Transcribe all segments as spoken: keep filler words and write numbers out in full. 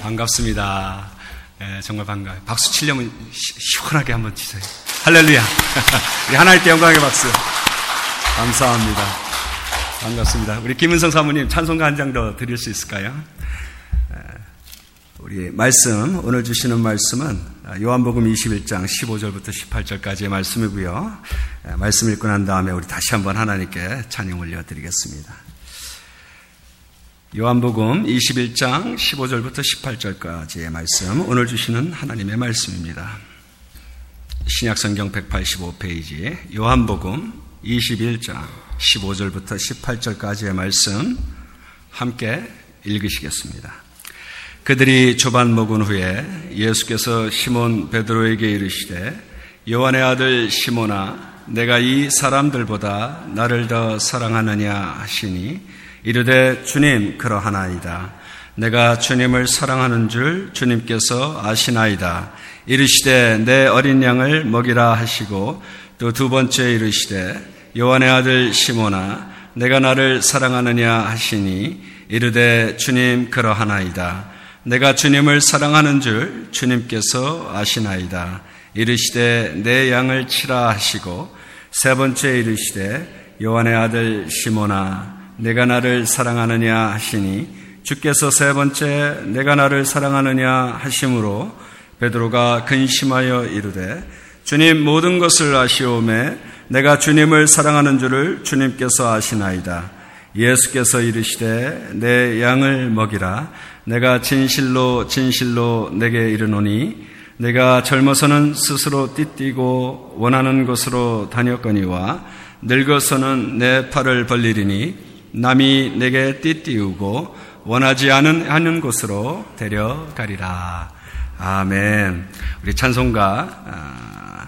반갑습니다. 네, 정말 반가워요. 박수 치려면 시, 시원하게 한번 치세요. 할렐루야. 우리 하나님께 영광의 박수. 감사합니다. 반갑습니다. 우리 김은성 사모님 찬송가 한 장 더 드릴 수 있을까요? 우리 말씀, 오늘 주시는 말씀은 요한복음 이십일 장 십오 절부터 십팔 절까지의 말씀이고요. 말씀 읽고 난 다음에 우리 다시 한번 하나님께 찬양 올려드리겠습니다. 요한복음 이십일 장 십오 절부터 십팔 절까지의 말씀, 오늘 주시는 하나님의 말씀입니다. 신약성경 백팔십오 페이지 요한복음 이십일 장 십오 절부터 십팔 절까지의 말씀 함께 읽으시겠습니다. 그들이 조반 먹은 후에 예수께서 시몬 베드로에게 이르시되 요한의 아들 시몬아 내가 이 사람들보다 나를 더 사랑하느냐 하시니 이르되 주님 그러하나이다. 내가 주님을 사랑하는 줄 주님께서 아시나이다. 이르시되 내 어린 양을 먹이라 하시고 또 두 번째 이르시되 요한의 아들 시몬아 내가 나를 사랑하느냐 하시니 이르되 주님 그러하나이다. 내가 주님을 사랑하는 줄 주님께서 아시나이다. 이르시되 내 양을 치라 하시고 세 번째 이르시되 요한의 아들 시몬아 내가 나를 사랑하느냐 하시니 주께서 세 번째 내가 나를 사랑하느냐 하심으로 베드로가 근심하여 이르되 주님 모든 것을 아시오매 내가 주님을 사랑하는 줄을 주님께서 아시나이다. 예수께서 이르시되 내 양을 먹이라. 내가 진실로 진실로 내게 이르노니 내가 젊어서는 스스로 띠띠고 원하는 곳으로 다녔거니와 늙어서는 내 팔을 벌리리니 남이 내게 띠띠우고 원하지 않은 하는 곳으로 데려가리라. 아멘. 우리 찬송가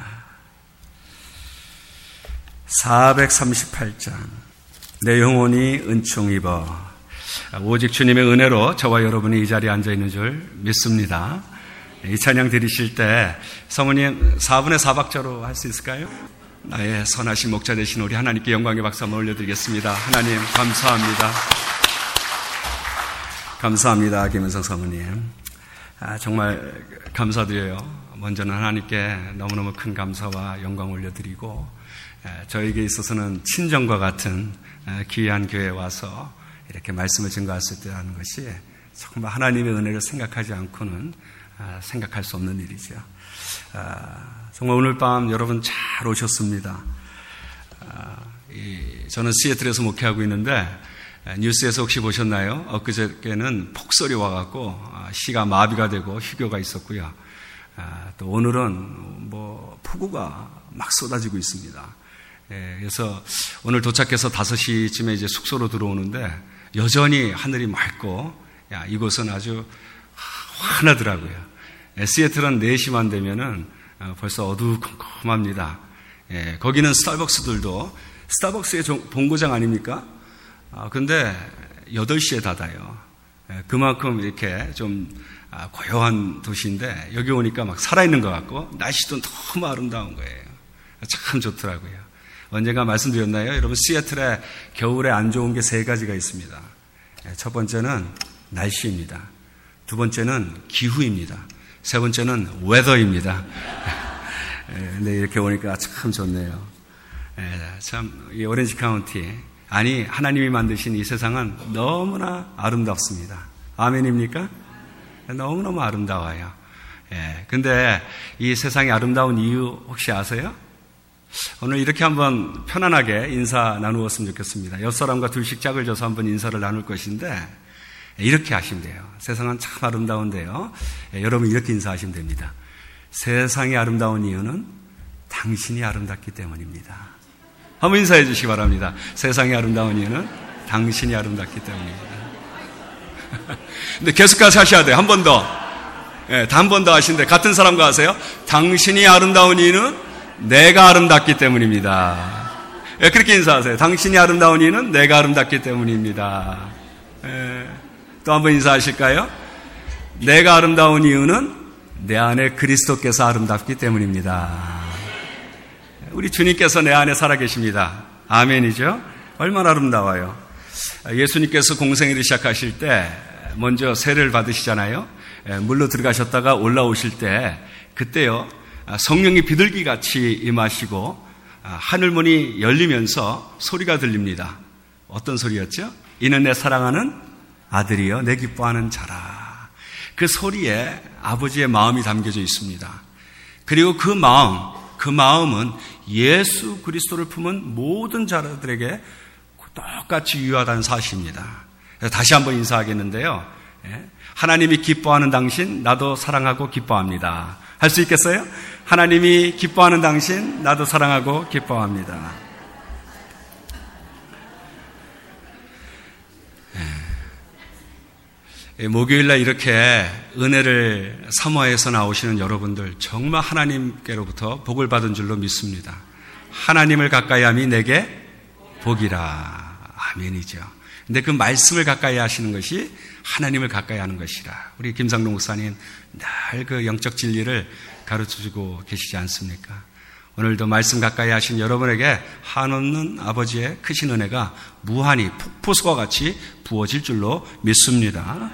사백삼십팔 장 내 영혼이 은총 입어. 오직 주님의 은혜로 저와 여러분이 이 자리에 앉아있는 줄 믿습니다. 이 찬양 드리실 때 사모님 사분의 사 박자로 할 수 있을까요? 나의 선하신 목자 되신 우리 하나님께 영광의 박수 한번 올려드리겠습니다. 하나님 감사합니다. 감사합니다. 김은성 사모님. 아, 정말 감사드려요. 먼저는 하나님께 너무너무 큰 감사와 영광 올려드리고 저에게 있어서는 친정과 같은 귀한 교회에 와서 이렇게 말씀을 증거할 수 있다는 것이 정말 하나님의 은혜를 생각하지 않고는 생각할 수 없는 일이죠. 정말 오늘 밤 여러분 잘 오셨습니다. 저는 시애틀에서 목회하고 있는데 뉴스에서 혹시 보셨나요? 엊그저께는 폭설이 와갖고 시가 마비가 되고 휴교가 있었고요. 또 오늘은 뭐 폭우가 막 쏟아지고 있습니다. 그래서 오늘 도착해서 다섯 시쯤에 이제 숙소로 들어오는데 여전히 하늘이 맑고 야, 이곳은 아주 환하더라고요. 시애틀은 네 시만 되면은 벌써 어두컴컴합니다. 예, 거기는 스타벅스들도 스타벅스의 본고장 아닙니까? 아, 근데 여덟 시에 닫아요. 예, 그만큼 이렇게 좀 고요한 도시인데 여기 오니까 막 살아있는 것 같고 날씨도 너무 아름다운 거예요. 참 좋더라고요. 언젠가 말씀드렸나요? 여러분 시애틀에 겨울에 안 좋은 게 세 가지가 있습니다. 첫 번째는 날씨입니다. 두 번째는 기후입니다. 세 번째는 웨더입니다. 근데 이렇게 오니까 참 좋네요. 참 이 오렌지 카운티 아니 하나님이 만드신 이 세상은 너무나 아름답습니다. 아멘입니까? 너무너무 아름다워요. 예, 근데 이 세상이 아름다운 이유 혹시 아세요? 오늘 이렇게 한번 편안하게 인사 나누었으면 좋겠습니다. 옆 사람과 둘씩 짝을 져서 한번 인사를 나눌 것인데 이렇게 하시면 돼요. 세상은 참 아름다운데요. 예, 여러분 이렇게 인사하시면 됩니다. 세상이 아름다운 이유는 당신이 아름답기 때문입니다. 한번 인사해 주시기 바랍니다. 세상이 아름다운 이유는 당신이 아름답기 때문입니다. 근데 계속까지 하셔야 돼요. 한 번 더. 예, 한 번 더 하시는데 같은 사람과 하세요. 당신이 아름다운 이유는 내가 아름답기 때문입니다. 예, 그렇게 인사하세요. 당신이 아름다운 이유는 내가 아름답기 때문입니다. 예, 또 한 번 인사하실까요? 내가 아름다운 이유는 내 안에 그리스도께서 아름답기 때문입니다. 우리 주님께서 내 안에 살아계십니다. 아멘이죠? 얼마나 아름다워요. 예수님께서 공생애를 시작하실 때 먼저 세례를 받으시잖아요. 물로 들어가셨다가 올라오실 때 그때요 성령이 비둘기같이 임하시고 하늘문이 열리면서 소리가 들립니다. 어떤 소리였죠? 이는 내 사랑하는 아들이여 내 기뻐하는 자라. 그 소리에 아버지의 마음이 담겨져 있습니다. 그리고 그 마음, 그 마음은 예수 그리스도를 품은 모든 자들에게 똑같이 유효하다는 사실입니다. 다시 한번 인사하겠는데요. 하나님이 기뻐하는 당신, 나도 사랑하고 기뻐합니다. 할 수 있겠어요? 하나님이 기뻐하는 당신, 나도 사랑하고 기뻐합니다. 목요일날 이렇게 은혜를 사모해서 나오시는 여러분들 정말 하나님께로부터 복을 받은 줄로 믿습니다. 하나님을 가까이함이 내게 복이라. 아멘이죠. 근데 그 말씀을 가까이 하시는 것이 하나님을 가까이 하는 것이라. 우리 김상동 목사님 늘 그 영적 진리를 가르쳐주고 계시지 않습니까? 오늘도 말씀 가까이 하신 여러분에게 한없는 아버지의 크신 은혜가 무한히 폭포수와 같이 부어질 줄로 믿습니다.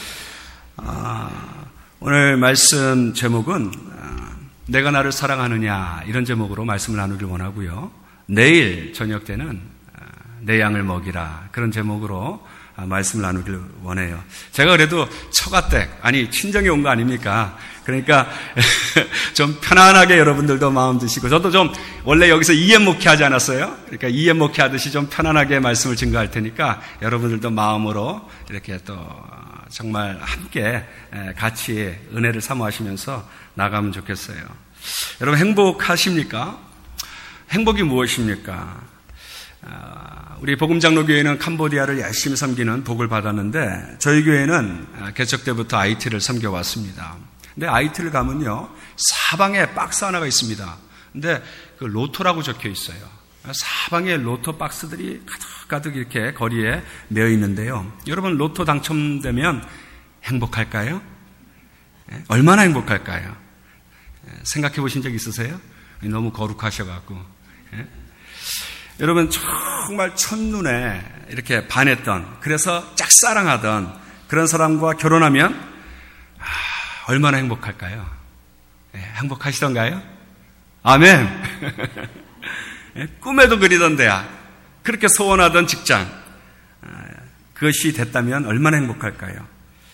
아, 오늘 말씀 제목은 내가 나를 사랑하느냐 이런 제목으로 말씀을 나누길 원하고요. 내일 저녁 때는 내 양을 먹이라 그런 제목으로 말씀을 나누길 원해요. 제가 그래도 처가댁 아니 친정에 온 거 아닙니까? 그러니까 좀 편안하게 여러분들도 마음 드시고 저도 좀 원래 여기서 이엠 목회 하지 않았어요? 그러니까 이엠 목회 하듯이 좀 편안하게 말씀을 증거할 테니까 여러분들도 마음으로 이렇게 또 정말 함께 같이 은혜를 사모하시면서 나가면 좋겠어요. 여러분 행복하십니까? 행복이 무엇입니까? 우리 복음장로교회는 캄보디아를 열심히 섬기는 복을 받았는데 저희 교회는 개척 때부터 아이티를 섬겨왔습니다. 근데 아이티를 가면요 사방에 박스 하나가 있습니다. 근데 그 로또라고 적혀 있어요. 사방에 로또 박스들이 가득가득 이렇게 거리에 메어 있는데요. 여러분 로또 당첨되면 행복할까요? 얼마나 행복할까요? 생각해 보신 적 있으세요? 너무 거룩하셔갖고. 여러분 정말 첫눈에 이렇게 반했던 그래서 짝사랑하던 그런 사람과 결혼하면 아, 얼마나 행복할까요? 네, 행복하시던가요? 아멘. 꿈에도 그리던 대학 그렇게 소원하던 직장 그것이 됐다면 얼마나 행복할까요?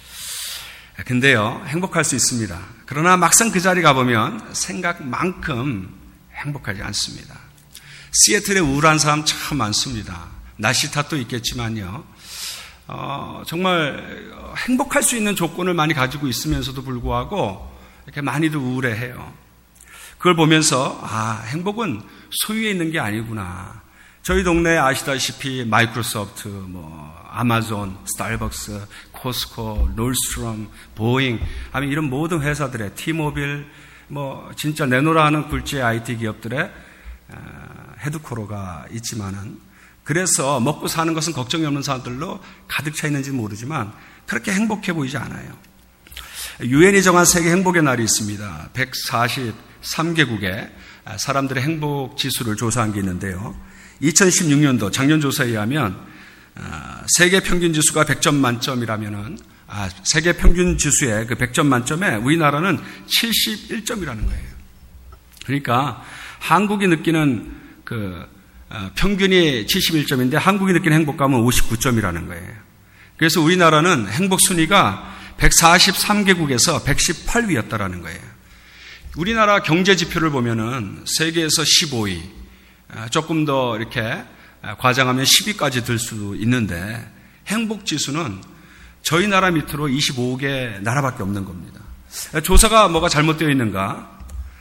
근데요 행복할 수 있습니다. 그러나 막상 그 자리 가보면 생각만큼 행복하지 않습니다. 시애틀에 우울한 사람 참 많습니다. 날씨 탓도 있겠지만요. 어, 정말 행복할 수 있는 조건을 많이 가지고 있으면서도 불구하고 이렇게 많이들 우울해해요. 그걸 보면서 아 행복은 소유에 있는 게 아니구나. 저희 동네에 아시다시피 마이크로소프트, 뭐 아마존, 스타벅스, 코스코, 롤스트롬, 보잉 아니 이런 모든 회사들의 티모빌 뭐 진짜 내노라 하는 굴지의 아이티 기업들의 헤드코어가 있지만은 그래서 먹고 사는 것은 걱정이 없는 사람들로 가득 차 있는지 모르지만 그렇게 행복해 보이지 않아요. 유엔이 정한 세계 행복의 날이 있습니다. 백사십삼 개국의 사람들의 행복 지수를 조사한 게 있는데요. 이천십육 년도 작년 조사에 의하면 세계 평균 지수가 백 점 만점이라면은 아, 세계 평균 지수의 그 백 점 만점에 우리나라는 칠십일 점이라는 거예요. 그러니까 한국이 느끼는 그 평균이 칠십일 점인데 한국이 느끼는 행복감은 오십구 점이라는 거예요. 그래서 우리나라는 행복 순위가 백사십삼 개국에서 백십팔 위였다라는 거예요. 우리나라 경제 지표를 보면은 세계에서 십오 위, 조금 더 이렇게 과장하면 십 위까지 들 수 있는데 행복 지수는 저희 나라 밑으로 이십오 개 나라밖에 없는 겁니다. 조사가 뭐가 잘못되어 있는가?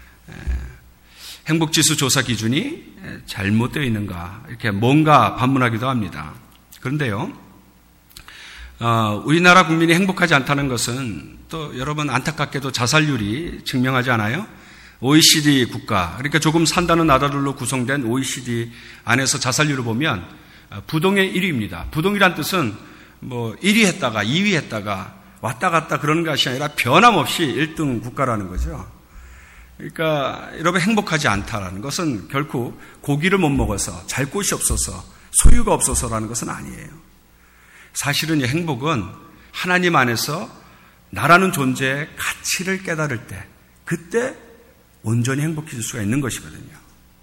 행복지수 조사 기준이 잘못되어 있는가 이렇게 뭔가 반문하기도 합니다. 그런데요 어, 우리나라 국민이 행복하지 않다는 것은 또 여러분 안타깝게도 자살률이 증명하지 않아요? 오이시디 국가 그러니까 조금 산다는 나라들로 구성된 오이시디 안에서 자살률을 보면 부동의 일 위입니다. 부동이란 뜻은 뭐 일 위 했다가 이 위 했다가 왔다 갔다 그런 것이 아니라 변함없이 일 등 국가라는 거죠. 그러니까 여러분 행복하지 않다라는 것은 결코 고기를 못 먹어서 잘 곳이 없어서 소유가 없어서라는 것은 아니에요. 사실은 이 행복은 하나님 안에서 나라는 존재의 가치를 깨달을 때, 그때 온전히 행복해질 수가 있는 것이거든요.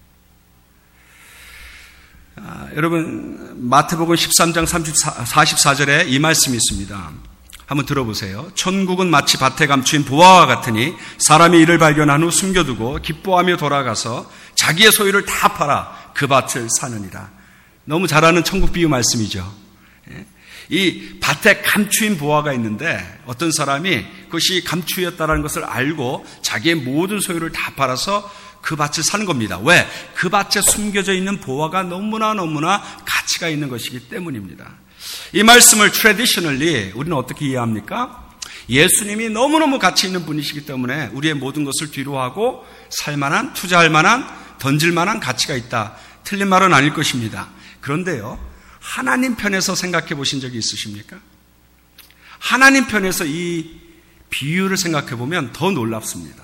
아, 여러분, 마태복음 십삼 장 사십사 절에 이 말씀이 있습니다. 한번 들어보세요. 천국은 마치 밭에 감추인 보화와 같으니 사람이 이를 발견한 후 숨겨두고 기뻐하며 돌아가서 자기의 소유를 다 팔아 그 밭을 사느니라. 너무 잘 아는 천국 비유 말씀이죠. 이 밭에 감추인 보화가 있는데 어떤 사람이 그것이 감추였다는 것을 알고 자기의 모든 소유를 다 팔아서 그 밭을 사는 겁니다. 왜? 그 밭에 숨겨져 있는 보화가 너무나 너무나 가치가 있는 것이기 때문입니다. 이 말씀을 traditionally 우리는 어떻게 이해합니까? 예수님이 너무너무 가치 있는 분이시기 때문에 우리의 모든 것을 뒤로하고 살만한, 투자할 만한, 던질 만한 가치가 있다. 틀린 말은 아닐 것입니다. 그런데요, 하나님 편에서 생각해 보신 적이 있으십니까? 하나님 편에서 이 비유를 생각해 보면 더 놀랍습니다.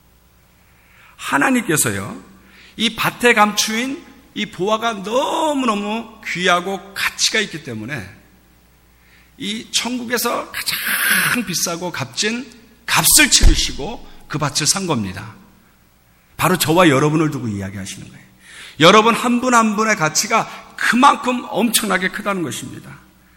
하나님께서요, 이 밭에 감추인 이 보화가 너무너무 귀하고 가치가 있기 때문에 이 천국에서 가장 비싸고 값진 값을 치르시고 그 밭을 산 겁니다. 바로 저와 여러분을 두고 이야기하시는 거예요. 여러분 한 분 한 분의 가치가 그만큼 엄청나게 크다는 것입니다.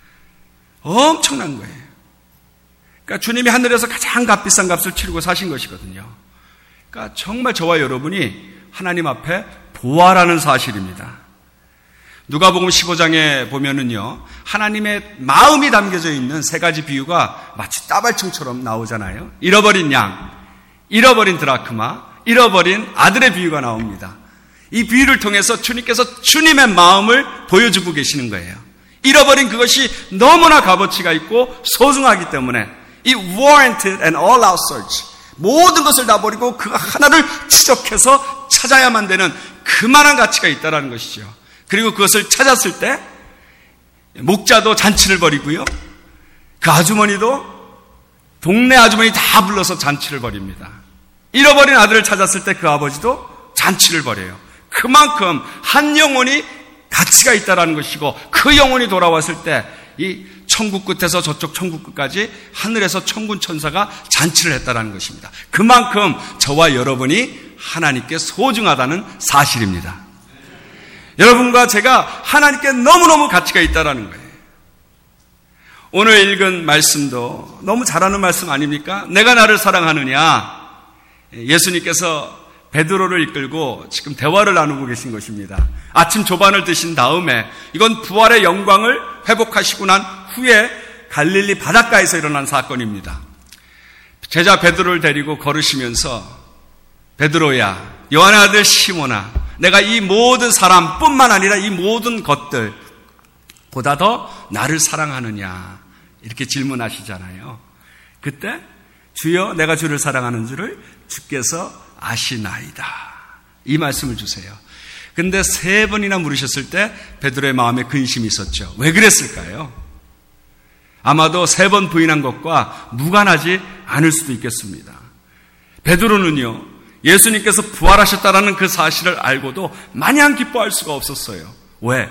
엄청난 거예요. 그러니까 주님이 하늘에서 가장 값비싼 값을 치르고 사신 것이거든요. 그러니까 정말 저와 여러분이 하나님 앞에 보화라는 사실입니다. 누가복음 십오 장에 보면은요, 하나님의 마음이 담겨져 있는 세 가지 비유가 마치 따발총처럼 나오잖아요. 잃어버린 양, 잃어버린 드라크마, 잃어버린 아들의 비유가 나옵니다. 이 비유를 통해서 주님께서 주님의 마음을 보여주고 계시는 거예요. 잃어버린 그것이 너무나 값어치가 있고 소중하기 때문에 이 warranted and all out search, 모든 것을 다 버리고 그 하나를 추적해서 찾아야만 되는 그만한 가치가 있다는 것이죠. 그리고 그것을 찾았을 때 목자도 잔치를 벌이고요, 그 아주머니도 동네 아주머니 다 불러서 잔치를 벌입니다. 잃어버린 아들을 찾았을 때 그 아버지도 잔치를 벌여요. 그만큼 한 영혼이 가치가 있다는 것이고, 그 영혼이 돌아왔을 때 이 천국 끝에서 저쪽 천국 끝까지 하늘에서 천군 천사가 잔치를 했다는 것입니다. 그만큼 저와 여러분이 하나님께 소중하다는 사실입니다. 여러분과 제가 하나님께 너무너무 가치가 있다는 거예요. 오늘 읽은 말씀도 너무 잘하는 말씀 아닙니까? 내가 나를 사랑하느냐. 예수님께서 베드로를 이끌고 지금 대화를 나누고 계신 것입니다. 아침 조반을 드신 다음에 이건 부활의 영광을 회복하시고 난 후에 갈릴리 바닷가에서 일어난 사건입니다. 제자 베드로를 데리고 걸으시면서 베드로야, 요한의 아들 시몬아, 내가 이 모든 사람뿐만 아니라 이 모든 것들 보다 더 나를 사랑하느냐, 이렇게 질문하시잖아요. 그때 주여 내가 주를 사랑하는 줄을 주께서 아시나이다, 이 말씀을 주세요. 근데 세 번이나 물으셨을 때 베드로의 마음에 근심이 있었죠. 왜 그랬을까요? 아마도 세 번 부인한 것과 무관하지 않을 수도 있겠습니다. 베드로는요, 예수님께서 부활하셨다라는 그 사실을 알고도 마냥 기뻐할 수가 없었어요. 왜?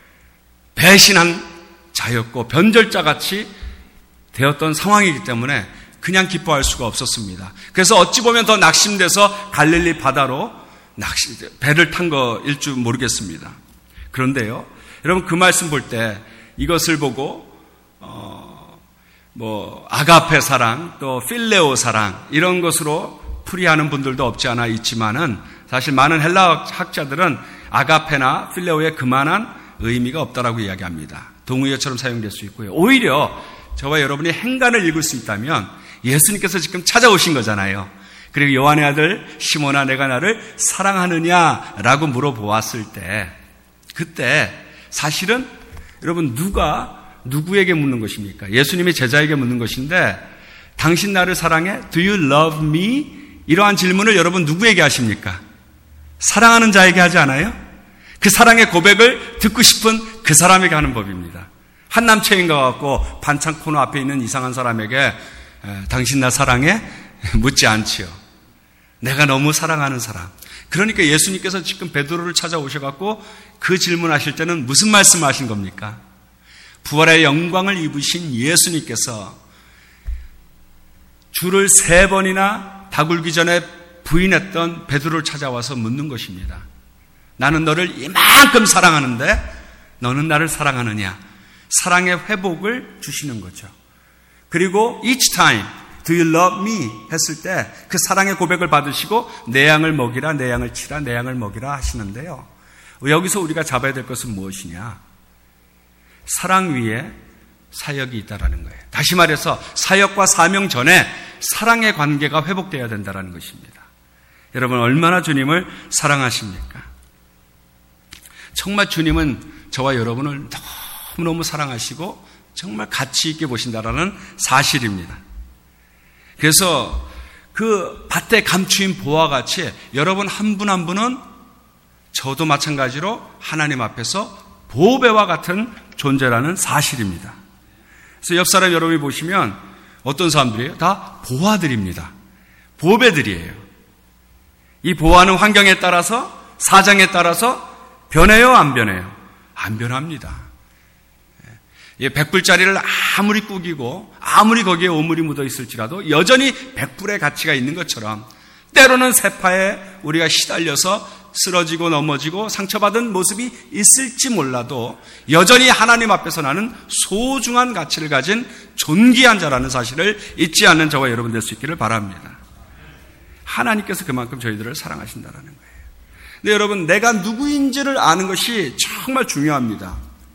배신한 자였고 변절자같이 되었던 상황이기 때문에 그냥 기뻐할 수가 없었습니다. 그래서 어찌 보면 더 낙심돼서 갈릴리 바다로 낚시, 배를 탄 거일 줄 모르겠습니다. 그런데요, 여러분 그 말씀 볼 때 이것을 보고 어, 뭐 아가페 사랑, 또 필레오 사랑 이런 것으로 풀이하는 분들도 없지 않아 있지만은 사실 많은 헬라 학자들은 아가페나 필레오에 그만한 의미가 없다라고 이야기합니다. 동의어처럼 사용될 수 있고요. 오히려 저와 여러분이 행간을 읽을 수 있다면 예수님께서 지금 찾아오신 거잖아요. 그리고 요한의 아들 시몬아, 내가 나를 사랑하느냐라고 물어보았을 때, 그때 사실은 여러분 누가 누구에게 묻는 것입니까? 예수님이 제자에게 묻는 것인데, 당신 나를 사랑해? Do you love me? 이러한 질문을 여러분 누구에게 하십니까? 사랑하는 자에게 하지 않아요? 그 사랑의 고백을 듣고 싶은 그 사람에게 하는 법입니다. 한남체인 것 같고 반찬 코너 앞에 있는 이상한 사람에게 에, 당신 나 사랑해? 묻지 않지요. 내가 너무 사랑하는 사람. 그러니까 예수님께서 지금 베드로를 찾아오셔갖고 그 질문하실 때는 무슨 말씀하신 겁니까? 부활의 영광을 입으신 예수님께서 주를 세 번이나 다굴기 전에 부인했던 베드로를 찾아와서 묻는 것입니다. 나는 너를 이만큼 사랑하는데 너는 나를 사랑하느냐? 사랑의 회복을 주시는 거죠. 그리고 each time do you love me 했을 때 그 사랑의 고백을 받으시고 내 양을 먹이라, 내 양을 치라, 내 양을 먹이라 하시는데요. 여기서 우리가 잡아야 될 것은 무엇이냐? 사랑 위에 사역이 있다라는 거예요. 다시 말해서 사역과 사명 전에 사랑의 관계가 회복되어야 된다는 것입니다. 여러분 얼마나 주님을 사랑하십니까? 정말 주님은 저와 여러분을 너무너무 사랑하시고 정말 가치 있게 보신다라는 사실입니다. 그래서 그 밭에 감추인 보와 같이 여러분 한 분 한 분은 저도 마찬가지로 하나님 앞에서 보배와 같은 존재라는 사실입니다. 그래서 옆 사람 여러분이 보시면 어떤 사람들이에요? 다 보화들입니다. 보배들이에요. 이 보화는 환경에 따라서, 사정에 따라서 변해요, 안 변해요? 안 변합니다. 백불짜리를 아무리 꾸기고 아무리 거기에 오물이 묻어 있을지라도 여전히 백불의 가치가 있는 것처럼 때로는 세파에 우리가 시달려서 쓰러지고 넘어지고 상처받은 모습이 있을지 몰라도 여전히 하나님 앞에서 나는 소중한 가치를 가진 존귀한 자라는 사실을 잊지 않는 저와 여러분 될 수 있기를 바랍니다. 하나님께서 그만큼 저희들을 사랑하신다는 거예요. 근데 여러분, 내가 누구인지를 아는 것이 정말 중요합니다.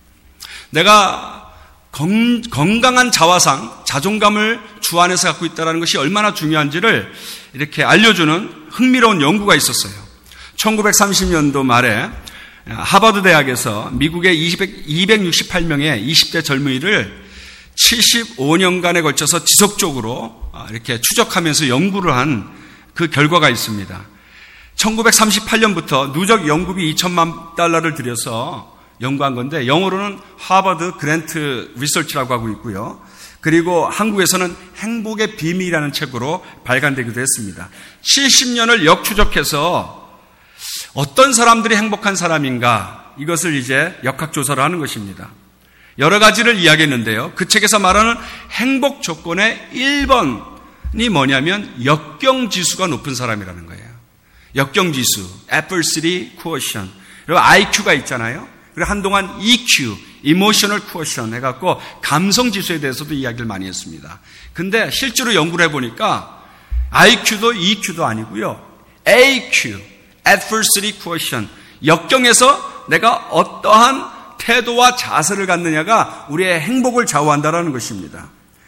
내가 건, 건강한 자화상, 자존감을 주 안에서 갖고 있다는 것이 얼마나 중요한지를 이렇게 알려주는 흥미로운 연구가 있었어요. 천구백삼십 년도 말에 하버드 대학에서 미국의 이백육십팔 명의 이십 대 젊은이를 칠십오 년간에 걸쳐서 지속적으로 이렇게 추적하면서 연구를 한 그 결과가 있습니다. 천구백삼십팔 년부터 누적 연구비 이천만 달러를 들여서 연구한 건데 영어로는 하버드 그랜트 리서치라고 하고 있고요. 그리고 한국에서는 행복의 비밀이라는 책으로 발간되기도 했습니다. 칠십 년을 역추적해서 어떤 사람들이 행복한 사람인가 이것을 이제 역학조사를 하는 것입니다. 여러 가지를 이야기했는데요. 그 책에서 말하는 행복 조건의 일 번이 뭐냐면 역경지수가 높은 사람이라는 거예요. 역경지수, adversity quotient. 그리고 아이큐가 있잖아요. 그리고 한동안 이큐, emotional quotient 해갖고 감성지수에 대해서도 이야기를 많이 했습니다. 근데 실제로 연구를 해보니까 아이큐도 이큐도 아니고요. 에이큐, adversity quotient. 역경에서 내가 어떠한 태도와 자세를 갖느냐가 우리의 행복을 좌우한다는 것입니다.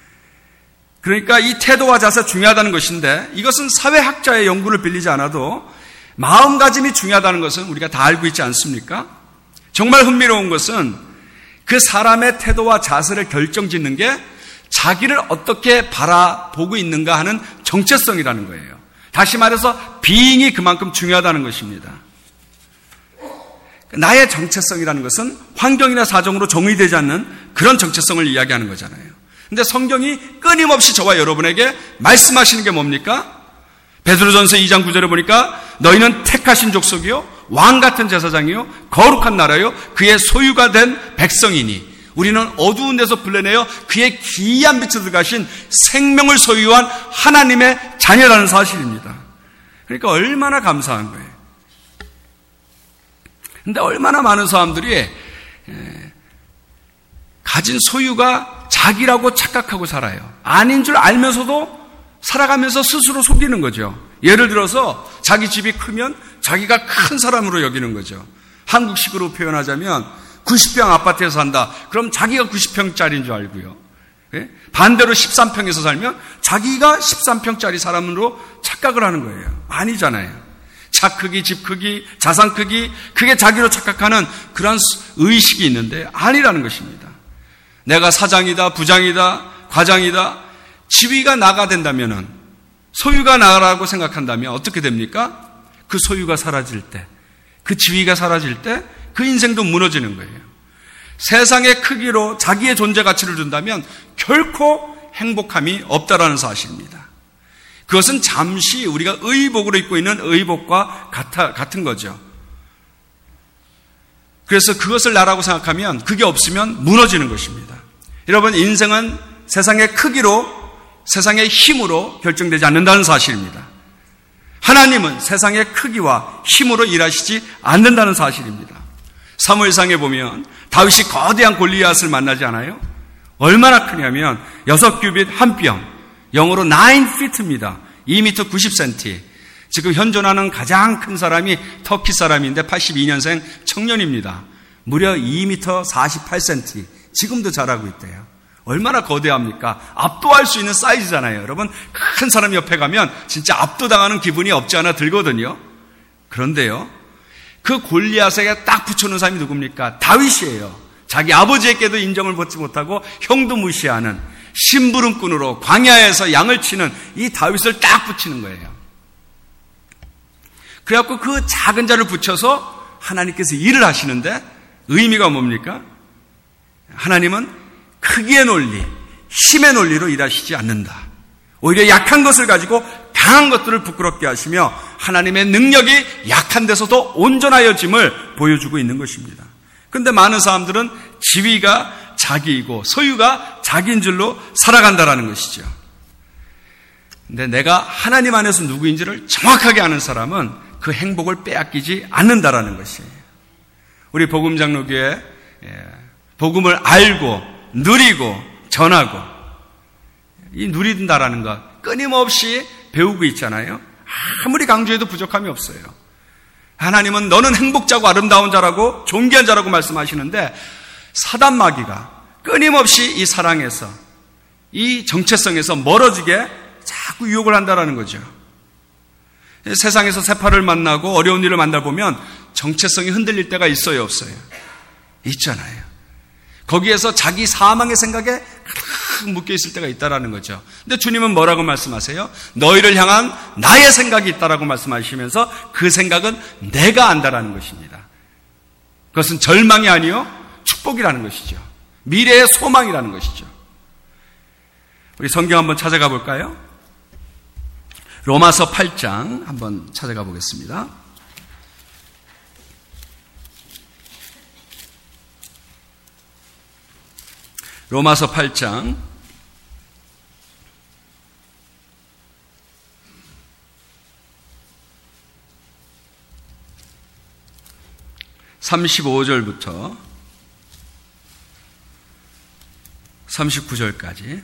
그러니까 이 태도와 자세 중요하다는 것인데 이것은 사회학자의 연구를 빌리지 않아도 마음가짐이 중요하다는 것은 우리가 다 알고 있지 않습니까? 정말 흥미로운 것은 그 사람의 태도와 자세를 결정짓는 게 자기를 어떻게 바라보고 있는가 하는 정체성이라는 거예요. 다시 말해서 비잉이 그만큼 중요하다는 것입니다. 나의 정체성이라는 것은 환경이나 사정으로 정의되지 않는 그런 정체성을 이야기하는 거잖아요. 근데 성경이 끊임없이 저와 여러분에게 말씀하시는 게 뭡니까? 베드로전서 이 장 구 절에 보니까 너희는 택하신 족속이요 왕 같은 제사장이요 거룩한 나라요 그의 소유가 된 백성이니 우리는 어두운 데서 불러내어 그의 기이한 빛에 들어가신 생명을 소유한 하나님의 자녀라는 사실입니다. 그러니까 얼마나 감사한 거예요. 근데 얼마나 많은 사람들이 가진 소유가 자기라고 착각하고 살아요. 아닌 줄 알면서도 살아가면서 스스로 속이는 거죠. 예를 들어서 자기 집이 크면 자기가 큰 사람으로 여기는 거죠. 한국식으로 표현하자면 구십 평 아파트에서 산다. 그럼 자기가 구십 평짜리인 줄 알고요. 예? 반대로 십삼 평에서 살면 자기가 십삼 평짜리 사람으로 착각을 하는 거예요. 아니잖아요. 차 크기, 집 크기, 자산 크기, 그게 자기로 착각하는 그런 의식이 있는데 아니라는 것입니다. 내가 사장이다, 부장이다, 과장이다, 지위가 나가 된다면은, 소유가 나라고 생각한다면 어떻게 됩니까? 그 소유가 사라질 때, 그 지위가 사라질 때, 그 인생도 무너지는 거예요. 세상의 크기로 자기의 존재 가치를 준다면 결코 행복함이 없다라는 사실입니다. 그것은 잠시 우리가 의복으로 입고 있는 의복과 같아, 같은 거죠. 그래서 그것을 나라고 생각하면 그게 없으면 무너지는 것입니다. 여러분, 인생은 세상의 크기로 세상의 힘으로 결정되지 않는다는 사실입니다. 하나님은 세상의 크기와 힘으로 일하시지 않는다는 사실입니다. 사무엘상에 보면 다윗이 거대한 골리앗을 만나지 않아요? 얼마나 크냐면 여섯 규빗 한 뼘, 영어로 나인 피트입니다. 이 미터 구십 센티미터. 지금 현존하는 가장 큰 사람이 터키 사람인데 팔십이 년생 청년입니다. 무려 이 미터 사십팔 센티미터. 지금도 자라고 있대요. 얼마나 거대합니까? 압도할 수 있는 사이즈잖아요. 여러분, 큰 사람 옆에 가면 진짜 압도당하는 기분이 없지 않아 들거든요. 그런데요, 그 골리앗에게 딱 붙여놓은 사람이 누굽니까? 다윗이에요. 자기 아버지에게도 인정을 받지 못하고 형도 무시하는 심부름꾼으로 광야에서 양을 치는 이 다윗을 딱 붙이는 거예요. 그래갖고 그 작은 자를 붙여서 하나님께서 일을 하시는데 의미가 뭡니까? 하나님은 크기의 논리, 힘의 논리로 일하시지 않는다. 오히려 약한 것을 가지고 강한 것들을 부끄럽게 하시며 하나님의 능력이 약한 데서도 온전하여짐을 보여주고 있는 것입니다. 그런데 많은 사람들은 지위가 자기이고 소유가 자기인 줄로 살아간다는 것이죠. 근데 내가 하나님 안에서 누구인지를 정확하게 아는 사람은 그 행복을 빼앗기지 않는다라는 것이에요. 우리 복음장로교회 복음을 알고 누리고 전하고 이 누린다라는 것 끊임없이 배우고 있잖아요. 아무리 강조해도 부족함이 없어요. 하나님은 너는 행복자고 아름다운 자라고 존귀한 자라고 말씀하시는데 사단 마귀가 끊임없이 이 사랑에서 이 정체성에서 멀어지게 자꾸 유혹을 한다라는 거죠. 세상에서 새파를 만나고 어려운 일을 만나보면 정체성이 흔들릴 때가 있어요, 없어요? 있잖아요. 거기에서 자기 사망의 생각에 가득 묶여 있을 때가 있다라는 거죠. 근데 주님은 뭐라고 말씀하세요? 너희를 향한 나의 생각이 있다라고 말씀하시면서 그 생각은 내가 안다라는 것입니다. 그것은 절망이 아니요 축복이라는 것이죠. 미래의 소망이라는 것이죠. 우리 성경 한번 찾아가 볼까요? 로마서 팔 장 한번 찾아가 보겠습니다. 로마서 팔 장 삼십오 절부터 삼십구 절까지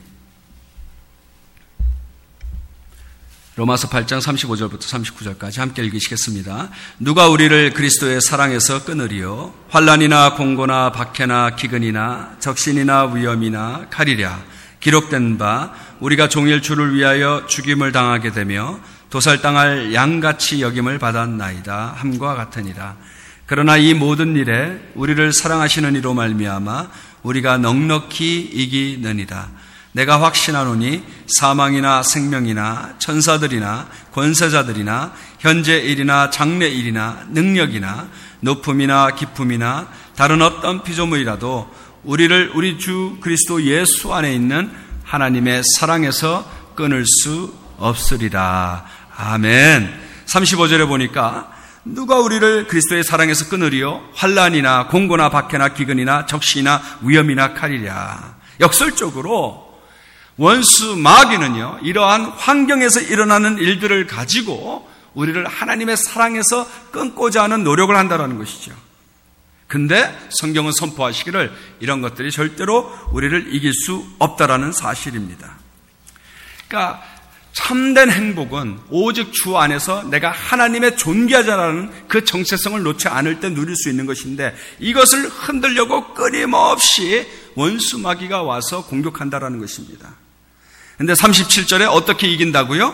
로마서 팔 장 삼십오 절부터 삼십구 절까지 함께 읽으시겠습니다. 누가 우리를 그리스도의 사랑에서 끊으리요? 환난이나 공고나 박해나 기근이나 적신이나 위험이나 칼이랴. 기록된 바 우리가 종일 주를 위하여 죽임을 당하게 되며 도살당할 양같이 여김을 받았나이다 함과 같으니라. 그러나 이 모든 일에 우리를 사랑하시는 이로 말미암아 우리가 넉넉히 이기느니라. 내가 확신하노니 사망이나 생명이나 천사들이나 권세자들이나 현재 일이나 장래 일이나 능력이나 높음이나 기품이나 다른 어떤 피조물이라도 우리를 우리 주 그리스도 예수 안에 있는 하나님의 사랑에서 끊을 수 없으리라. 아멘. 삼십오 절에 보니까 누가 우리를 그리스도의 사랑에서 끊으리요? 환난이나 공고나 박해나 기근이나 적시나 위험이나 칼이랴. 역설적으로 원수 마귀는요, 이러한 환경에서 일어나는 일들을 가지고 우리를 하나님의 사랑에서 끊고자 하는 노력을 한다는 것이죠. 근데 성경은 선포하시기를 이런 것들이 절대로 우리를 이길 수 없다라는 사실입니다. 그러니까 참된 행복은 오직 주 안에서 내가 하나님의 존귀하자라는 그 정체성을 놓지 않을 때 누릴 수 있는 것인데 이것을 흔들려고 끊임없이 원수 마귀가 와서 공격한다라는 것입니다. 근데 삼십칠 절에 어떻게 이긴다고요?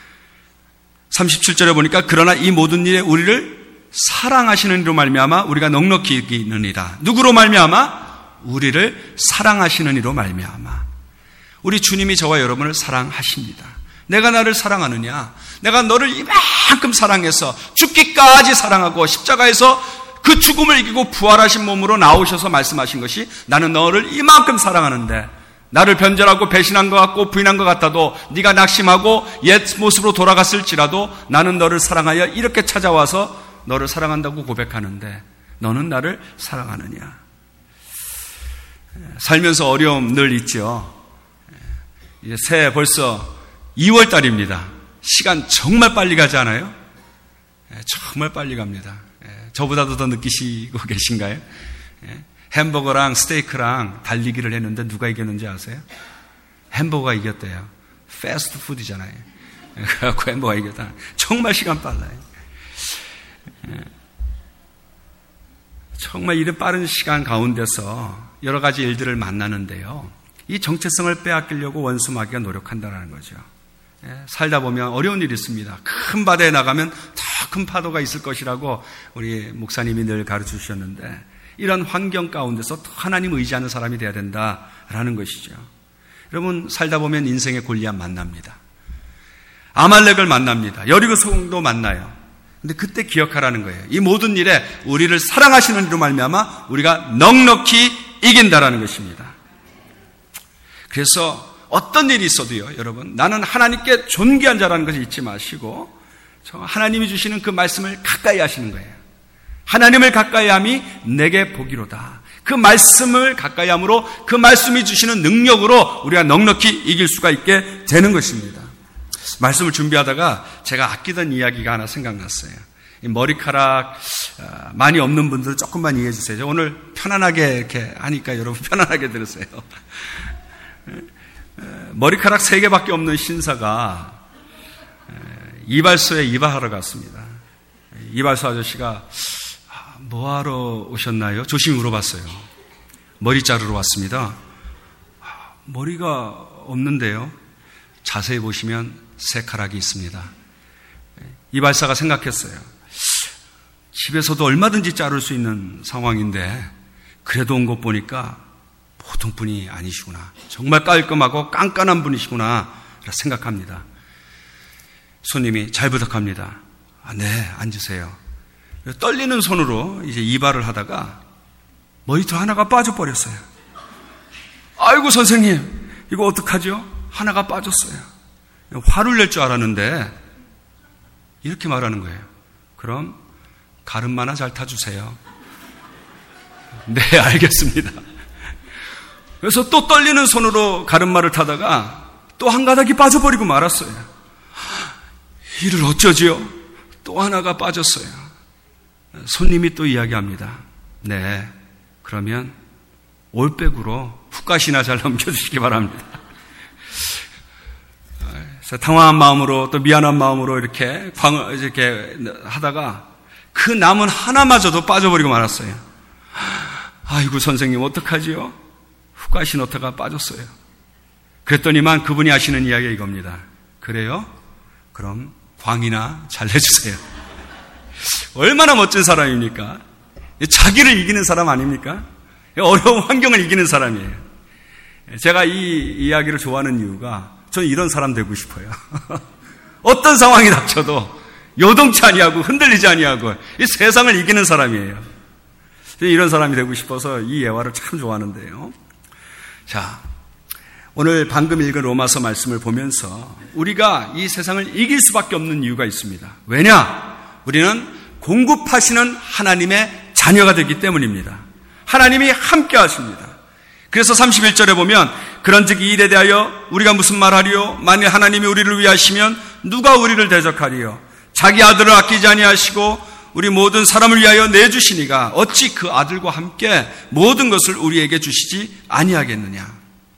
삼십칠 절에 보니까 그러나 이 모든 일에 우리를 사랑하시는 이로 말미암아 우리가 넉넉히 이기느니라. 누구로 말미암아? 우리를 사랑하시는 이로 말미암아. 우리 주님이 저와 여러분을 사랑하십니다. 내가 나를 사랑하느냐? 내가 너를 이만큼 사랑해서 죽기까지 사랑하고 십자가에서 그 죽음을 이기고 부활하신 몸으로 나오셔서 말씀하신 것이 나는 너를 이만큼 사랑하는데 나를 변절하고 배신한 것 같고 부인한 것 같아도 네가 낙심하고 옛 모습으로 돌아갔을지라도 나는 너를 사랑하여 이렇게 찾아와서 너를 사랑한다고 고백하는데 너는 나를 사랑하느냐? 살면서 어려움 늘 있죠. 이제 새해 벌써 이월 달입니다. 시간 정말 빨리 가지 않아요? 예, 정말 빨리 갑니다. 예, 저보다도 더 느끼시고 계신가요? 예, 햄버거랑 스테이크랑 달리기를 했는데 누가 이겼는지 아세요? 햄버거가 이겼대요. 패스트푸드잖아요. 그래갖고 햄버거가 이겼다. 정말 시간 빨라요. 예, 정말 이런 빠른 시간 가운데서 여러 가지 일들을 만나는데요. 이 정체성을 빼앗기려고 원수마귀가 노력한다는 거죠. 예, 살다 보면 어려운 일이 있습니다. 큰 바다에 나가면 더 큰 파도가 있을 것이라고 우리 목사님이 늘 가르쳐 주셨는데, 이런 환경 가운데서 더 하나님 의지하는 사람이 되어야 된다라는 것이죠. 여러분, 살다 보면 인생의 골리앗 만납니다. 아말렉을 만납니다. 여리고성도 만나요. 근데 그때 기억하라는 거예요. 이 모든 일에 우리를 사랑하시는 이로 말미암아 우리가 넉넉히 이긴다라는 것입니다. 그래서 어떤 일이 있어도요, 여러분, 나는 하나님께 존귀한 자라는 것을 잊지 마시고 하나님이 주시는 그 말씀을 가까이 하시는 거예요. 하나님을 가까이 함이 내게 복이로다. 그 말씀을 가까이 함으로 그 말씀이 주시는 능력으로 우리가 넉넉히 이길 수가 있게 되는 것입니다. 말씀을 준비하다가 제가 아끼던 이야기가 하나 생각났어요. 이 머리카락 많이 없는 분들은 조금만 이해해 주세요. 오늘 편안하게 이렇게 하니까 여러분 편안하게 들으세요. 머리카락 세 개밖에 없는 신사가 이발소에 이발하러 갔습니다. 이발소 아저씨가 뭐하러 오셨나요? 조심히 물어봤어요. 머리 자르러 왔습니다. 머리가 없는데요. 자세히 보시면 새카락이 있습니다. 이발사가 생각했어요. 집에서도 얼마든지 자를 수 있는 상황인데 그래도 온 것 보니까 보통 분이 아니시구나. 정말 깔끔하고 깐깐한 분이시구나 생각합니다. 손님이 잘 부탁합니다. 아, 네, 앉으세요. 떨리는 손으로 이제 이발을 하다가 머리털 하나가 빠져버렸어요. 아이고 선생님, 이거 어떡하죠? 하나가 빠졌어요. 화를 낼 줄 알았는데 이렇게 말하는 거예요. 그럼 가름마나 잘 타주세요. 네, 알겠습니다. 그래서 또 떨리는 손으로 가름마를 타다가 또 한 가닥이 빠져버리고 말았어요. 이를 어쩌지요? 또 하나가 빠졌어요. 손님이 또 이야기합니다. 네, 그러면 올백으로 훅가시나 잘 넘겨주시기 바랍니다. 당황한 마음으로 또 미안한 마음으로 이렇게 광 이렇게 하다가 그 남은 하나마저도 빠져버리고 말았어요. 아이고 선생님 어떡하지요? 훅가시 너트가 빠졌어요. 그랬더니만 그분이 하시는 이야기가 이겁니다. 그래요? 그럼 광이나 잘 내주세요. 얼마나 멋진 사람입니까? 자기를 이기는 사람 아닙니까? 어려운 환경을 이기는 사람이에요. 제가 이 이야기를 좋아하는 이유가 저는 이런 사람 되고 싶어요. 어떤 상황이 닥쳐도 요동치 아니하고 흔들리지 아니하고 이 세상을 이기는 사람이에요. 이런 사람이 되고 싶어서 이 예화를 참 좋아하는데요. 자, 오늘 방금 읽은 로마서 말씀을 보면서 우리가 이 세상을 이길 수밖에 없는 이유가 있습니다. 왜냐? 우리는 공급하시는 하나님의 자녀가 되기 때문입니다. 하나님이 함께 하십니다. 그래서 삼십일 절에 보면 그런즉 이 일에 대하여 우리가 무슨 말하리요? 만일 하나님이 우리를 위하시면 누가 우리를 대적하리요? 자기 아들을 아끼지 아니하시고 우리 모든 사람을 위하여 내주시니가 어찌 그 아들과 함께 모든 것을 우리에게 주시지 아니하겠느냐?